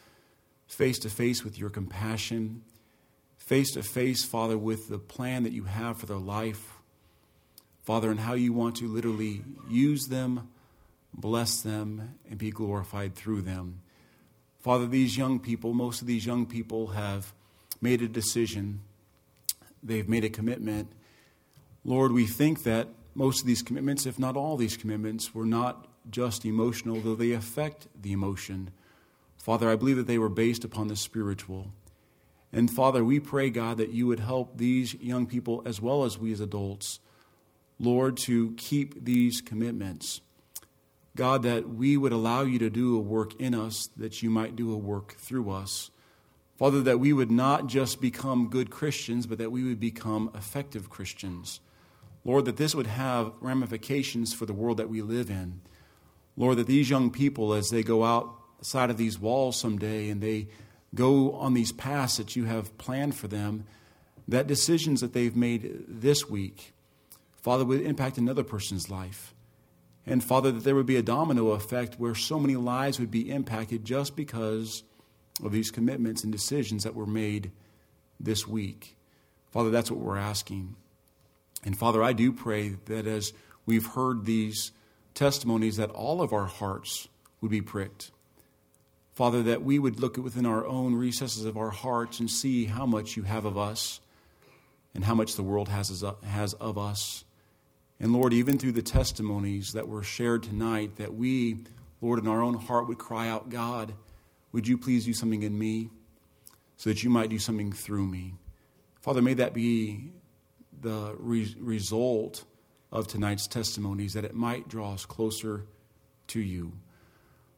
face to face with your compassion, face to face, Father, with the plan that you have for their life, Father, and how you want to literally use them, bless them, and be glorified through them. Father, most of these young people have made a decision. They've made a commitment. Lord, we think that most of these commitments, if not all these commitments, were not just emotional, though they affect the emotion. Father, I believe that they were based upon the spiritual. And Father, we pray, God, that you would help these young people as well as we as adults, Lord, to keep these commitments. God, that we would allow you to do a work in us, that you might do a work through us. Father, that we would not just become good Christians, but that we would become effective Christians. Lord, that this would have ramifications for the world that we live in. Lord, that these young people, as they go outside of these walls someday and they go on these paths that you have planned for them, that decisions that they've made this week, Father, would impact another person's life. And Father, that there would be a domino effect where so many lives would be impacted just because of these commitments and decisions that were made this week. Father, that's what we're asking. And Father, I do pray that as we've heard these testimonies, that all of our hearts would be pricked. Father, that we would look within our own recesses of our hearts and see how much you have of us and how much the world has of us. And Lord, even through the testimonies that were shared tonight, that we, Lord, in our own heart would cry out, God, would you please do something in me so that you might do something through me? Father, may that be the result of tonight's testimonies, that it might draw us closer to you.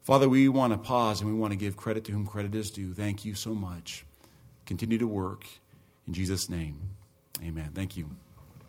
Father, we want to pause and we want to give credit to whom credit is due. Thank you so much. Continue to work. In Jesus' name, amen. Thank you.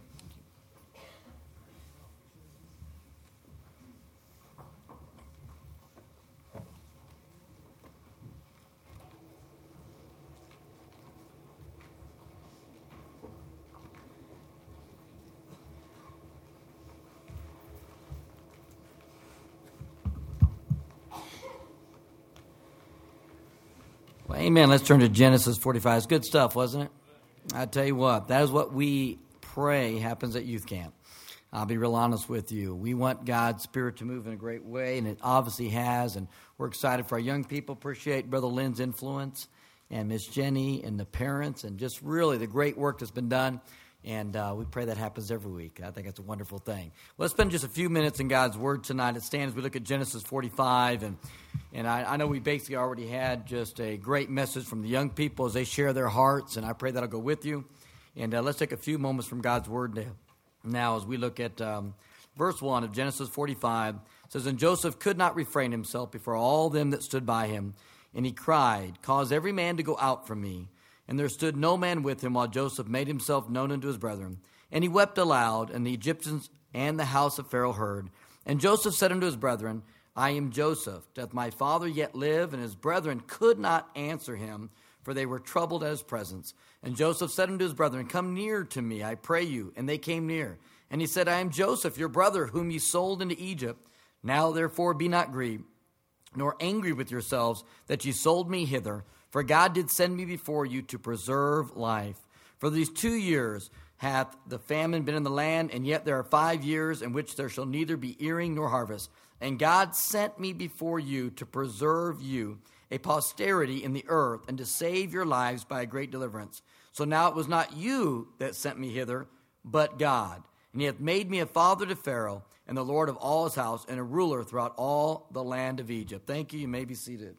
Well, amen. Let's turn to Genesis 45. It's good stuff, wasn't it? I tell you what, that is what we pray happens at youth camp. I'll be real honest with you. We want God's Spirit to move in a great way, and it obviously has, and we're excited for our young people. Appreciate Brother Lynn's influence and Miss Jenny and the parents and just really the great work that's been done, and we pray that happens every week. I think it's a wonderful thing. Let's spend just a few minutes in God's Word tonight. It stands as we look at Genesis 45, and I know we basically already had just a great message from the young people as they share their hearts, and I pray that'll go with you. And let's take a few moments from God's Word now as we look at verse 1 of Genesis 45. It says, "And Joseph could not refrain himself before all them that stood by him, and he cried, 'Cause every man to go out from me.' And there stood no man with him while Joseph made himself known unto his brethren. And he wept aloud, and the Egyptians and the house of Pharaoh heard. And Joseph said unto his brethren, I am Joseph. Doth my father yet live? And his brethren could not answer him, for they were troubled at his presence. And Joseph said unto his brethren, Come near to me, I pray you. And they came near. And he said, I am Joseph, your brother, whom ye sold into Egypt. Now therefore be not grieved, nor angry with yourselves, that ye sold me hither. For God did send me before you to preserve life. For these 2 years hath the famine been in the land, and yet there are 5 years in which there shall neither be earing nor harvest. And God sent me before you to preserve you, a posterity in the earth, and to save your lives by a great deliverance. So now it was not you that sent me hither, but God. And he hath made me a father to Pharaoh, and the Lord of all his house, and a ruler throughout all the land of Egypt." Thank you. You may be seated.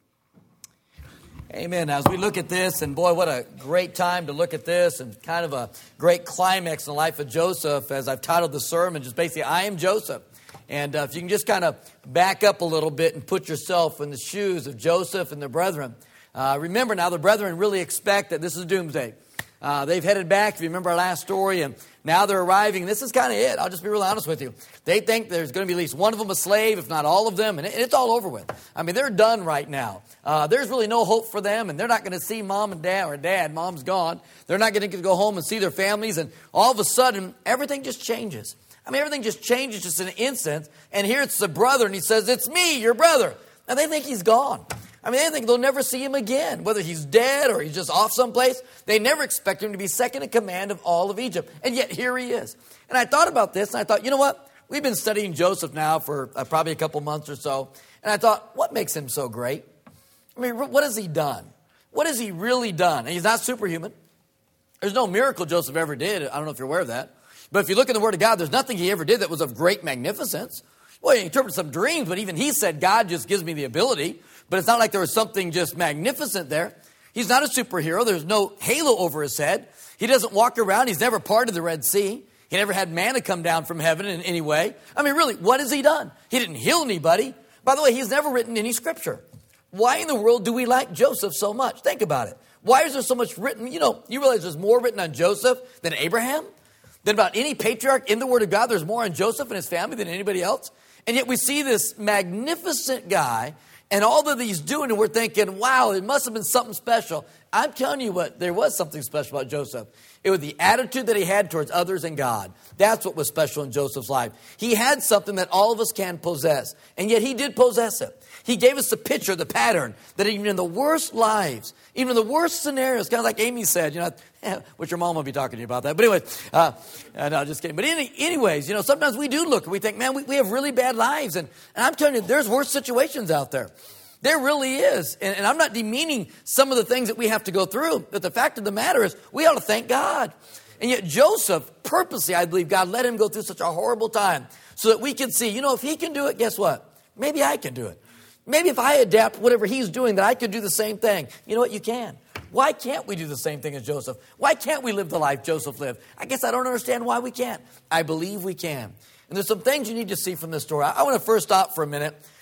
Amen. As we look at this, and boy, what a great time to look at this, and kind of a great climax in the life of Joseph, as I've titled the sermon, just basically, I am Joseph. And if you can just kind of back up a little bit and put yourself in the shoes of Joseph and the brethren. Remember now, the brethren really expect that this is doomsday. They've headed back, if you remember our last story, and now they're arriving. This is kind of it. I'll just be real honest with you. They think there's going to be at least one of them a slave, if not all of them, and it's all over with. I mean, they're done right now. There's really no hope for them, and they're not going to see mom and dad, or dad, mom's gone. They're not going to go home and see their families, and all of a sudden, everything just changes. I mean, everything just changes just in an instant, and here it's the brother, and he says, it's me, your brother. Now, they think he's gone. I mean, they think they'll never see him again, whether he's dead or he's just off someplace. They never expect him to be second in command of all of Egypt. And yet, here he is. And I thought about this, and I thought, you know what? We've been studying Joseph now for probably a couple months or so. And I thought, what makes him so great? I mean, what has he done? What has he really done? And he's not superhuman. There's no miracle Joseph ever did. I don't know if you're aware of that. But if you look in the Word of God, there's nothing he ever did that was of great magnificence. Well, he interpreted some dreams, but even he said, God just gives me the ability. But it's not like there was something just magnificent there. He's not a superhero. There's no halo over his head. He doesn't walk around. He's never parted the Red Sea. He never had manna come down from heaven in any way. I mean, really, what has he done? He didn't heal anybody. By the way, he's never written any scripture. Why in the world do we like Joseph so much? Think about it. Why is there so much written? You know, you realize there's more written on Joseph than Abraham? Than about any patriarch in the Word of God? There's more on Joseph and his family than anybody else? And yet we see this magnificent guy and all that he's doing, and we're thinking, wow, it must have been something special. I'm telling you what, there was something special about Joseph. It was the attitude that he had towards others and God. That's what was special in Joseph's life. He had something that all of us can possess, and yet he did possess it. He gave us the picture, the pattern, that even in the worst lives, even in the worst scenarios, kind of like Amy said, you know, which your mom will be talking to you about that. But anyways, no, just kidding. But anyways, you know, sometimes we do look and we think, man, we have really bad lives. And I'm telling you, there's worse situations out there. There really is. And I'm not demeaning some of the things that we have to go through. But the fact of the matter is, we ought to thank God. And yet Joseph, purposely, I believe God let him go through such a horrible time so that we can see, you know, if he can do it, guess what? Maybe I can do it. Maybe if I adapt whatever he's doing, that I could do the same thing. You know what? You can. Why can't we do the same thing as Joseph? Why can't we live the life Joseph lived? I guess I don't understand why we can't. I believe we can. And there's some things you need to see from this story. I want to first stop for a minute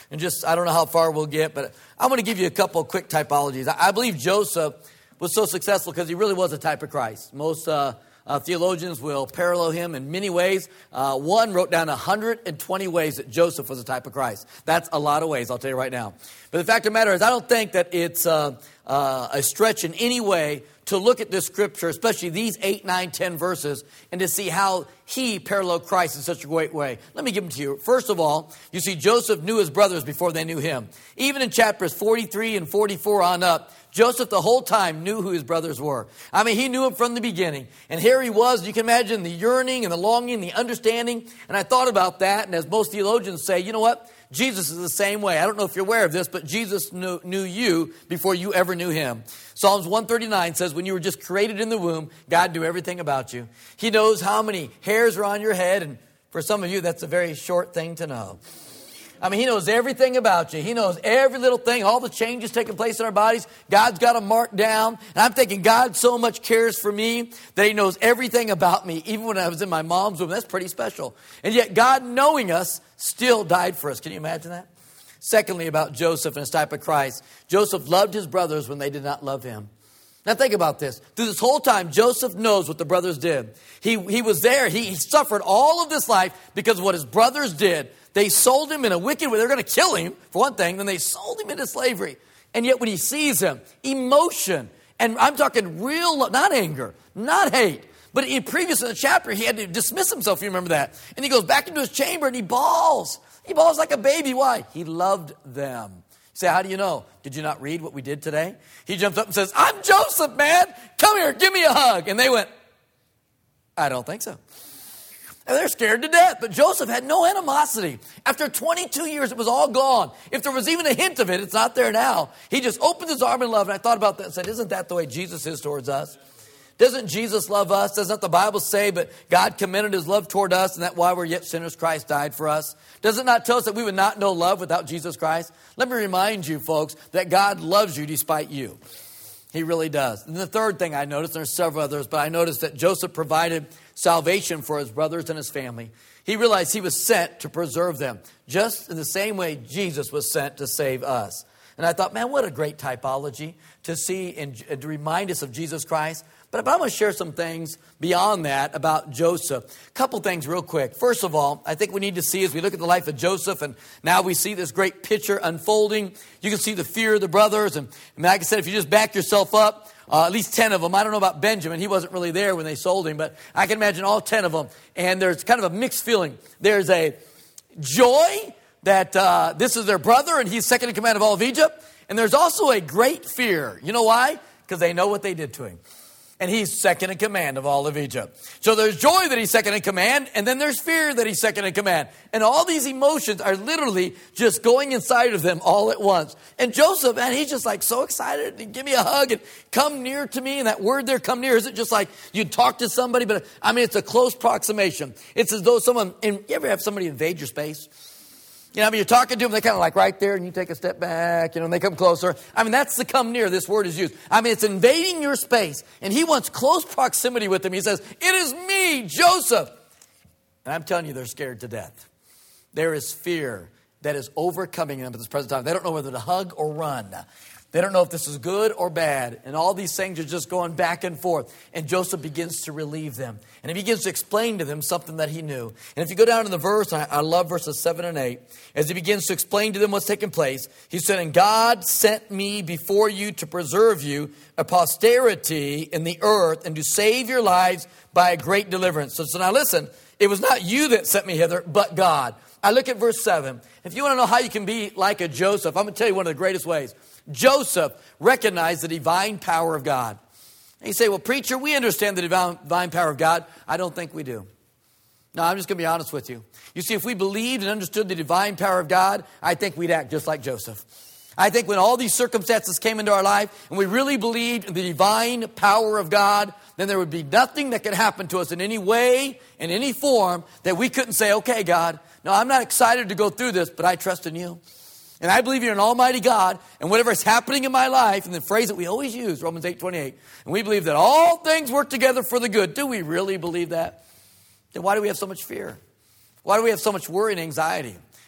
And just, I don't know how far we'll get, but I'm going to give you a couple of quick typologies. I believe Joseph was so successful because he really was a type of Christ. Most theologians will parallel him in many ways. One wrote down 120 ways that Joseph was a type of Christ. That's a lot of ways, I'll tell you right now. But the fact of the matter is, I don't think that it's a stretch in any way to look at this scripture, especially these 8, 9, 10 verses, and to see how he paralleled Christ in such a great way. Let me give them to you. First of all, you see Joseph knew his brothers before they knew him. Even in chapters 43 and 44 on up, Joseph the whole time knew who his brothers were. I mean, he knew them from the beginning. And here he was. You can imagine the yearning and the longing, the understanding. And I thought about that. And as most theologians say, you know what? Jesus is the same way. I don't know if you're aware of this, but Jesus knew you before you ever knew him. Psalms 139 says, when you were just created in the womb, God knew everything about you. He knows how many hairs are on your head. And for some of you, that's a very short thing to know. I mean, he knows everything about you. He knows every little thing, all the changes taking place in our bodies. God's got them marked down. And I'm thinking God so much cares for me that he knows everything about me, even when I was in my mom's womb. That's pretty special. And yet God, knowing us, still died for us. Can you imagine that? Secondly, about Joseph and his type of Christ. Joseph loved his brothers when they did not love him. Now think about this. Through this whole time, Joseph knows what the brothers did. He was there. He suffered all of this life because of what his brothers did. They sold him in a wicked way. They're going to kill him, for one thing. Then they sold him into slavery. And yet when he sees him, emotion, and I'm talking real love, not anger, not hate. But in the chapter, he had to dismiss himself, if you remember that. And he goes back into his chamber and he bawls. He bawls like a baby. Why? He loved them. You say, how do you know? Did you not read what we did today? He jumps up and says, I'm Joseph, man. Come here, give me a hug. And they went, I don't think so. And they're scared to death. But Joseph had no animosity. After 22 years, it was all gone. If there was even a hint of it, it's not there now. He just opened his arm in love. And I thought about that and said, isn't that the way Jesus is towards us? Doesn't Jesus love us? Doesn't the Bible say, but God commended his love toward us, and that while we're yet sinners, Christ died for us? Does it not tell us that we would not know love without Jesus Christ? Let me remind you, folks, that God loves you despite you. He really does. And the third thing I noticed, and there's several others, but I noticed that Joseph provided salvation for his brothers and his family. He realized he was sent to preserve them, just in the same way Jesus was sent to save us. And I thought, man, what a great typology to see and to remind us of Jesus Christ. But I'm going to share some things beyond that about Joseph. A couple things real quick. First of all, I think we need to see as we look at the life of Joseph, and now we see this great picture unfolding. You can see the fear of the brothers. And like I said, if you just back yourself up, at least 10 of them. I don't know about Benjamin. He wasn't really there when they sold him, but I can imagine all 10 of them. And there's kind of a mixed feeling. There's a joy that this is their brother and he's second in command of all of Egypt. And there's also a great fear. You know why? Because they know what they did to him. And he's second in command of all of Egypt. So there's joy that he's second in command, and then there's fear that he's second in command. And all these emotions are literally just going inside of them all at once. And Joseph, man, he's just like so excited to give me a hug and come near to me. And that word there, come near, isn't just like you talk to somebody, but I mean, it's a close proximation. It's as though someone, and you ever have somebody invade your space? You know, I mean, you're talking to them, they're kind of like right there, and you take a step back, you know, and they come closer. I mean, that's the come near, this word is used. I mean, it's invading your space, and he wants close proximity with them. He says, it is me, Joseph. And I'm telling you, they're scared to death. There is fear that is overcoming them at this present time. They don't know whether to hug or run. They don't know if this is good or bad. And all these things are just going back and forth. And Joseph begins to relieve them. And he begins to explain to them something that he knew. And if you go down to the verse, I love verses 7 and 8. As he begins to explain to them what's taking place, he said, and God sent me before you to preserve you a posterity in the earth and to save your lives by a great deliverance. So now listen, it was not you that sent me hither, but God. I look at verse 7. If you want to know how you can be like a Joseph, I'm going to tell you one of the greatest ways. Joseph recognized the divine power of God. And you say, well, preacher, we understand the divine power of God. I don't think we do. No, I'm just going to be honest with you. You see, if we believed and understood the divine power of God, I think we'd act just like Joseph. I think when all these circumstances came into our life and we really believed in the divine power of God, then there would be nothing that could happen to us in any way, in any form, that we couldn't say, okay, God, no, I'm not excited to go through this, but I trust in you. And I believe you're an almighty God, and whatever is happening in my life, and the phrase that we always use, Romans 8:28, and we believe that all things work together for the good. Do we really believe that? Then why do we have so much fear? Why do we have so much worry and anxiety?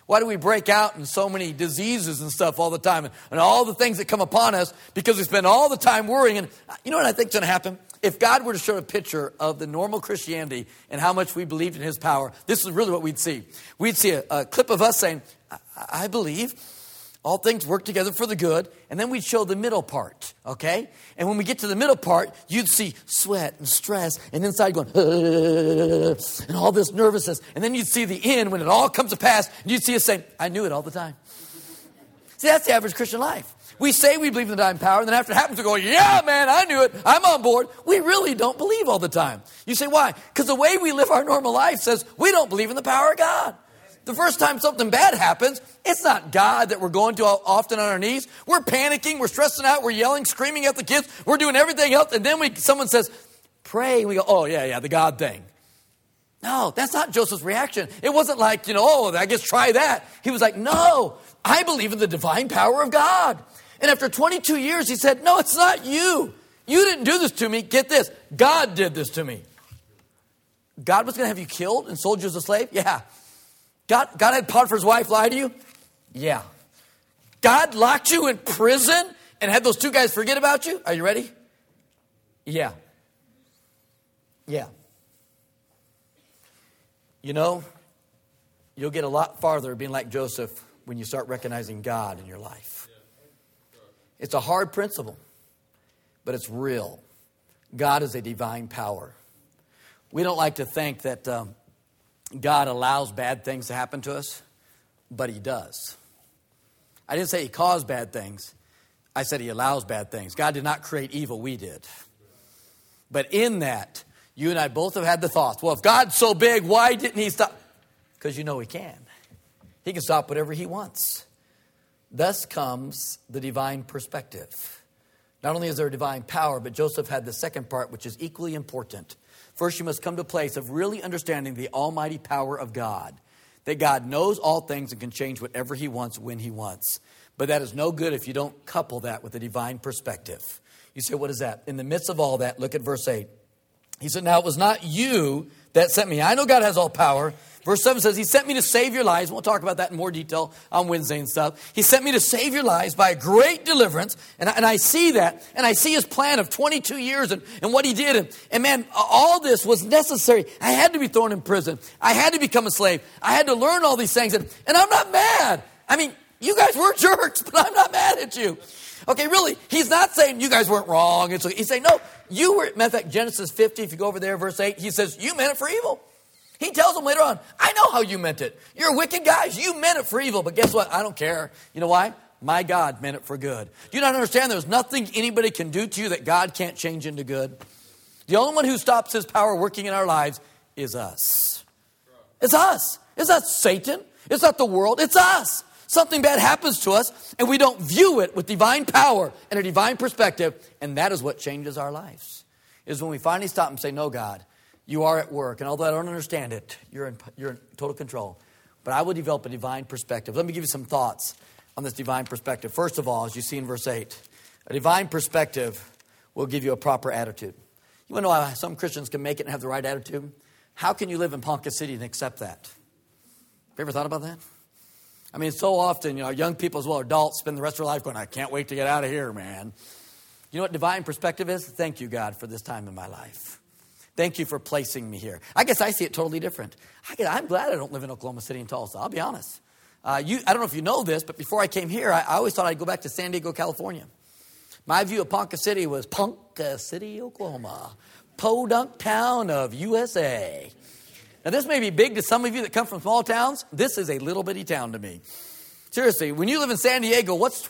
Why do we break out in so many diseases and stuff all the time and all the things that come upon us? Because we spend all the time worrying. And you know what I think is going to happen? If God were to show a picture of the normal Christianity and how much we believed in his power, this is really what we'd see. We'd see a clip of us saying, I believe all things work together for the good. And then we'd show the middle part, okay? And when we get to the middle part, you'd see sweat and stress and inside going, and all this nervousness. And then you'd see the end when it all comes to pass. And you'd see us saying, I knew it all the time. See, that's the average Christian life. We say we believe in the divine power, and then after it happens, we go, yeah, man, I knew it. I'm on board. We really don't believe all the time. You say, why? Because the way we live our normal life says we don't believe in the power of God. The first time something bad happens, it's not God that we're going to often on our knees. We're panicking, we're stressing out, we're yelling, screaming at the kids, we're doing everything else, and then someone says, pray, and we go, oh, yeah, the God thing. No, that's not Joseph's reaction. It wasn't like, I guess try that. He was like, no, I believe in the divine power of God. And after 22 years, he said, no, it's not you. You didn't do this to me. Get this. God did this to me. God was going to have you killed and sold you as a slave? Yeah. God had Potiphar's wife lie to you? Yeah. God locked you in prison and had those two guys forget about you? Are you ready? Yeah. Yeah. You'll get a lot farther being like Joseph when you start recognizing God in your life. It's a hard principle, but it's real. God is a divine power. We don't like to think that God allows bad things to happen to us, but he does. I didn't say he caused bad things. I said he allows bad things. God did not create evil, we did. But in that, you and I both have had the thoughts, well, if God's so big, why didn't he stop? Because he can. He can stop whatever he wants. Thus comes the divine perspective. Not only is there divine power, but Joseph had the second part, which is equally important. First, you must come to a place of really understanding the almighty power of God. That God knows all things and can change whatever he wants when he wants. But that is no good if you don't couple that with a divine perspective. You say, what is that? In the midst of all that, look at verse 8. He said, now it was not you that sent me. I know God has all power. Verse 7 says, he sent me to save your lives. We'll talk about that in more detail on Wednesday and stuff. He sent me to save your lives by a great deliverance. And I see that. And I see his plan of 22 years and what he did. And man, all this was necessary. I had to be thrown in prison. I had to become a slave. I had to learn all these things. And I'm not mad. I mean, you guys were jerks, but I'm not mad at you. Okay, really, he's not saying you guys weren't wrong. He's saying, no, you were, matter of fact, Genesis 50, if you go over there, verse 8, he says, you meant it for evil. He tells them later on, I know how you meant it. You're wicked guys. You meant it for evil. But guess what? I don't care. You know why? My God meant it for good. Do you not understand there's nothing anybody can do to you that God can't change into good? The only one who stops his power working in our lives is us. It's us. It's not Satan. It's not the world. It's us. Something bad happens to us, and we don't view it with divine power and a divine perspective, and that is what changes our lives. Is when we finally stop and say, no, God, you are at work, and although I don't understand it, you're in total control. But I will develop a divine perspective. Let me give you some thoughts on this divine perspective. First of all, as you see in verse 8, a divine perspective will give you a proper attitude. You want to know how some Christians can make it and have the right attitude? How can you live in Ponca City and accept that? Have you ever thought about that? I mean, so often, young people as well, adults, spend the rest of their life going, I can't wait to get out of here, man. You know what divine perspective is? Thank you, God, for this time in my life. Thank you for placing me here. I guess I see it totally different. I'm glad I don't live in Oklahoma City and Tulsa. I'll be honest. I don't know if you know this, but before I came here, I always thought I'd go back to San Diego, California. My view of Ponca City was Ponca City, Oklahoma. Podunk town of USA. Now, this may be big to some of you that come from small towns. This is a little bitty town to me. Seriously, when you live in San Diego, what's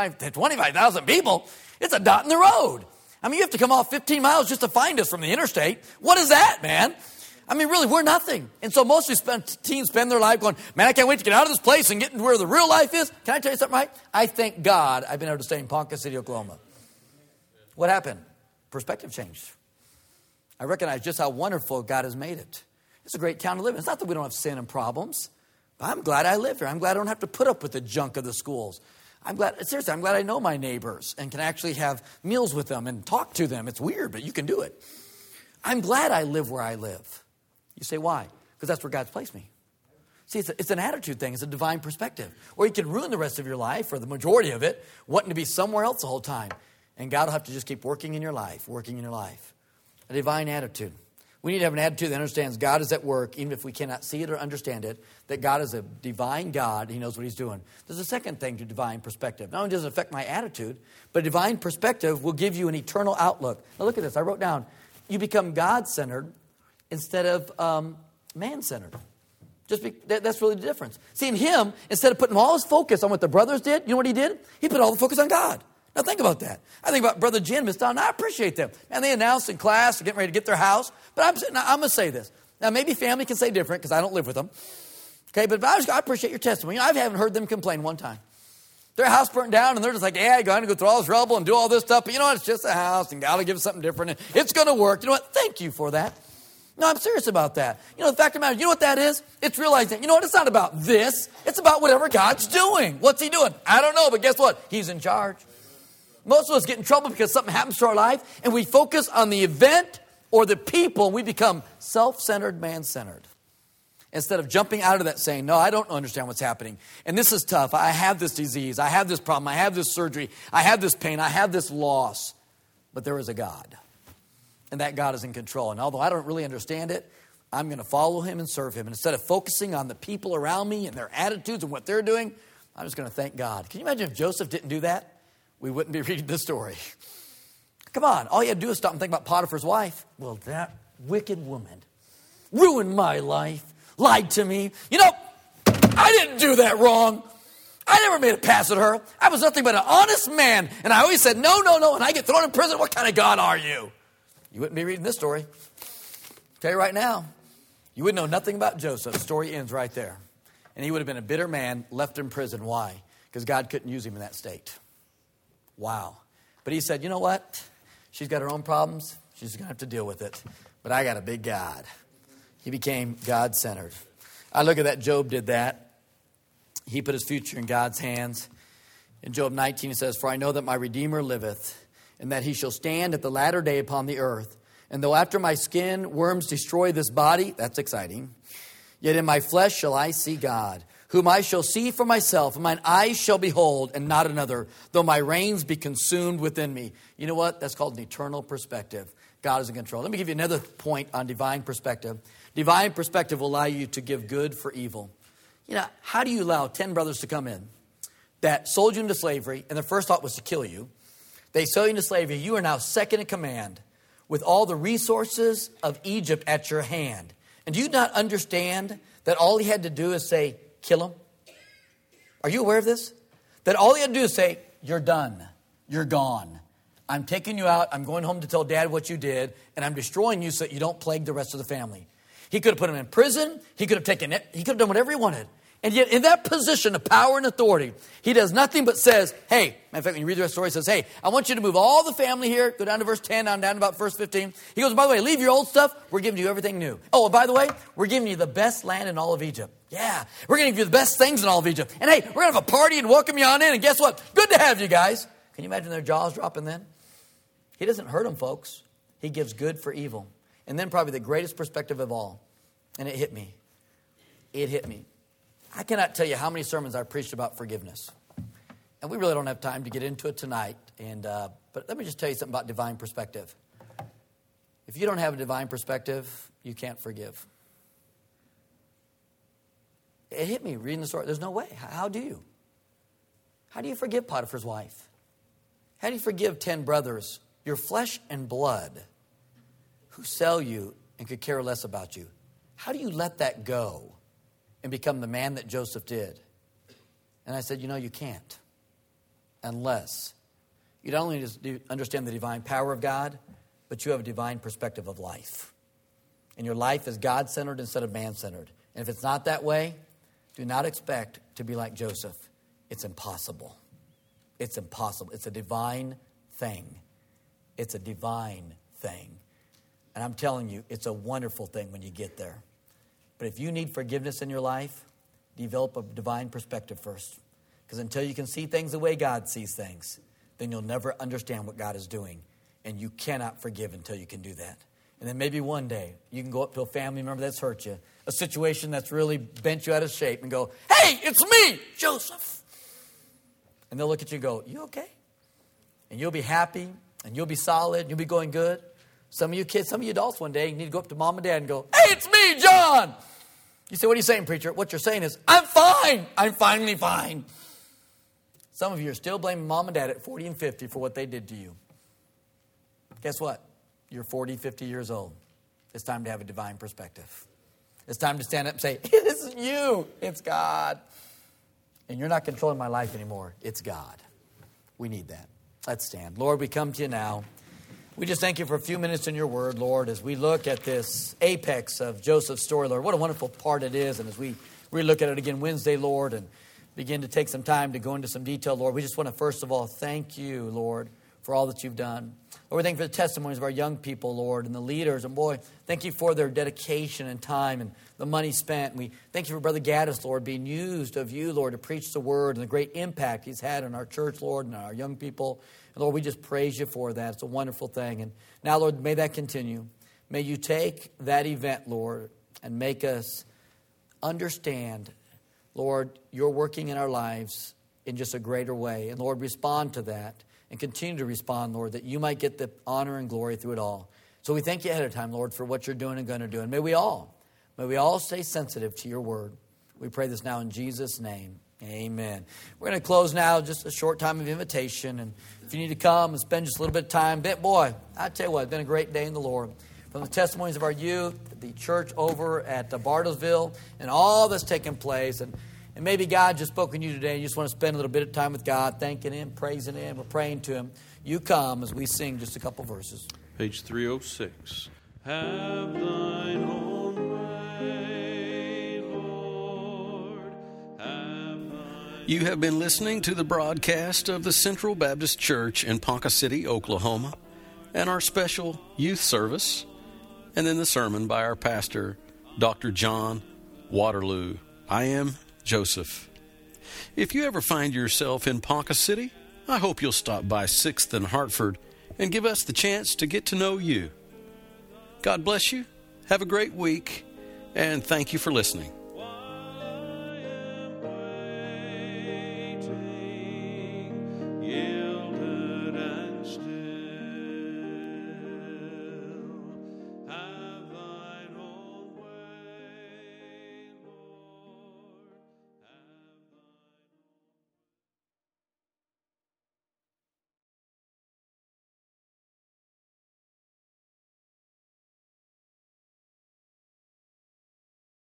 25,000 people? It's a dot in the road. I mean, you have to come off 15 miles just to find us from the interstate. What is that, man? I mean, really, we're nothing. And so most of these teens spend their life going, man, I can't wait to get out of this place and get into where the real life is. Can I tell you something, right? I thank God I've been able to stay in Ponca City, Oklahoma. What happened? Perspective changed. I recognize just how wonderful God has made it. It's a great town to live in. It's not that we don't have sin and problems. But I'm glad I live here. I'm glad I don't have to put up with the junk of the schools. I'm glad I know my neighbors and can actually have meals with them and talk to them. It's weird, but you can do it. I'm glad I live where I live. You say, why? Because that's where God's placed me. See, it's an attitude thing. It's a divine perspective. Or you can ruin the rest of your life, or the majority of it, wanting to be somewhere else the whole time. And God will have to just keep working in your life, working in your life. A divine attitude. We need to have an attitude that understands God is at work, even if we cannot see it or understand it, that God is a divine God. He knows what he's doing. There's a second thing to divine perspective. Not only does it affect my attitude, but a divine perspective will give you an eternal outlook. Now look at this. I wrote down, you become God-centered instead of man-centered. That's really the difference. See, in him, instead of putting all his focus on what the brothers did, you know what he did? He put all the focus on God. Now think about that. I think about Brother Jen, Miss Don. I appreciate them. And they announced in class they're getting ready to get their house. But I'm going to say this. Now maybe family can say different because I don't live with them. Okay, but I appreciate your testimony. I haven't heard them complain one time. Their house burnt down and they're just like, yeah, you're going to go through all this rubble and do all this stuff. But you know what? It's just a house and God will give us something different. And it's going to work. You know what? Thank you for that. No, I'm serious about that. You know, the fact of the matter, you know what that is? It's realizing, you know what? It's not about this. It's about whatever God's doing. What's he doing? I don't know, but guess what? He's in charge. Most of us get in trouble because something happens to our life and we focus on the event or the people and we become self-centered, man-centered. Instead of jumping out of that saying, no, I don't understand what's happening. And this is tough. I have this disease. I have this problem. I have this surgery. I have this pain. I have this loss. But there is a God. And that God is in control. And although I don't really understand it, I'm going to follow him and serve him. And instead of focusing on the people around me and their attitudes and what they're doing, I'm just going to thank God. Can you imagine if Joseph didn't do that? We wouldn't be reading this story. Come on. All you had to do is stop and think about Potiphar's wife. Well, that wicked woman ruined my life, lied to me. You know, I didn't do that wrong. I never made a pass at her. I was nothing but an honest man. And I always said, no, no, no. And I get thrown in prison. What kind of God are you? You wouldn't be reading this story. I'll tell you right now, you would know nothing about Joseph. The story ends right there. And he would have been a bitter man left in prison. Why? Because God couldn't use him in that state. Wow. But he said, you know what? She's got her own problems. She's going to have to deal with it. But I got a big God. He became God-centered. I look at that. Job did that. He put his future in God's hands. In Job 19, it says, for I know that my Redeemer liveth, and that he shall stand at the latter day upon the earth. And though after my skin worms destroy this body, that's exciting, yet in my flesh shall I see God, whom I shall see for myself, and mine eyes shall behold, and not another, though my reins be consumed within me. You know what? That's called an eternal perspective. God is in control. Let me give you another point on divine perspective. Divine perspective will allow you to give good for evil. You know, how do you allow 10 brothers to come in that sold you into slavery, and their first thought was to kill you? They sell you into slavery. You are now second in command with all the resources of Egypt at your hand. And do you not understand that all he had to do is say, kill him? Are you aware of this? That all he had to do is say, you're done. You're gone. I'm taking you out. I'm going home to tell Dad what you did. And I'm destroying you so that you don't plague the rest of the family. He could have put him in prison. He could have taken it. He could have done whatever he wanted. And yet in that position of power and authority, he does nothing but says, hey, matter of fact, when you read the story, he says, hey, I want you to move all the family here. Go down to verse 10, down to about verse 15. He goes, by the way, leave your old stuff. We're giving you everything new. Oh, and by the way, we're giving you the best land in all of Egypt. Yeah, we're going to give you the best things in all of Egypt. And hey, we're going to have a party and welcome you on in. And guess what? Good to have you guys. Can you imagine their jaws dropping then? He doesn't hurt them, folks. He gives good for evil. And then probably the greatest perspective of all. And it hit me. It hit me. I cannot tell you how many sermons I've preached about forgiveness. And we really don't have time to get into it tonight. But let me just tell you something about divine perspective. If you don't have a divine perspective, you can't forgive. It hit me reading the story. There's no way. How do you? How do you forgive Potiphar's wife? How do you forgive 10 brothers, your flesh and blood, who sell you and could care less about you? How do you let that go and become the man that Joseph did? And I said, you know, you can't. Unless you not only just understand the divine power of God, but you have a divine perspective of life. And your life is God-centered instead of man-centered. And if it's not that way, do not expect to be like Joseph. It's impossible. It's impossible. It's a divine thing. It's a divine thing. And I'm telling you, it's a wonderful thing when you get there. But if you need forgiveness in your life, develop a divine perspective first. Because until you can see things the way God sees things, then you'll never understand what God is doing. And you cannot forgive until you can do that. And then maybe one day you can go up to a family member that's hurt you. a situation that's really bent you out of shape and go, hey, it's me, Joseph. And they'll look at you and go, you okay? And you'll be happy and you'll be solid and you'll be going good. Some of you kids, some of you adults one day, you need to go up to mom and dad and go, hey, it's me, John. You say, what are you saying, preacher? What you're saying is, I'm fine. I'm finally fine. Some of you are still blaming mom and dad at 40 and 50 for what they did to you. Guess what? You're 40, 50 years old. It's time to have a divine perspective. It's time to stand up and say, it isn't you, it's God. And you're not controlling my life anymore. It's God. We need that. Let's stand. Lord, we come to you now. We just thank you for a few minutes in your word, Lord, as we look at this apex of Joseph's story, Lord. What a wonderful part it is. And as we look at it again Wednesday, Lord, and begin to take some time to go into some detail, Lord, we just want to first of all thank you, Lord, for all that you've done. Lord, we thank you for the testimonies of our young people, Lord, and the leaders. And boy, thank you for their dedication and time and the money spent. And we thank you for Brother Gaddis, Lord, being used of you, Lord, to preach the word and the great impact he's had on our church, Lord, and our young people. And Lord, we just praise you for that. It's a wonderful thing. And now, Lord, may that continue. May you take that event, Lord, and make us understand, Lord, you're working in our lives in just a greater way. And Lord, respond to that and continue to respond, Lord, that you might get the honor and glory through it all. So we thank you ahead of time, Lord, for what you're doing and going to do. And may we all stay sensitive to your word. We pray this now in Jesus' name. Amen. We're going to close now, just a short time of invitation. And if you need to come and spend just a little bit of time, boy, I tell you what, it's been a great day in the Lord. From the testimonies of our youth, the church over at Bartlesville, and all that's taken place. And maybe God just spoke to you today. You just want to spend a little bit of time with God, thanking Him, praising Him, or praying to Him. You come as we sing just a couple verses. Page 306. Have thine own way, Lord. You have been listening to the broadcast of the Central Baptist Church in Ponca City, Oklahoma, and our special youth service, and then the sermon by our pastor, Dr. John Waterloo. I am Joseph. If you ever find yourself in Ponca City, I hope you'll stop by 6th and Hartford and give us the chance to get to know you. God bless you. Have a great week, and thank you for listening.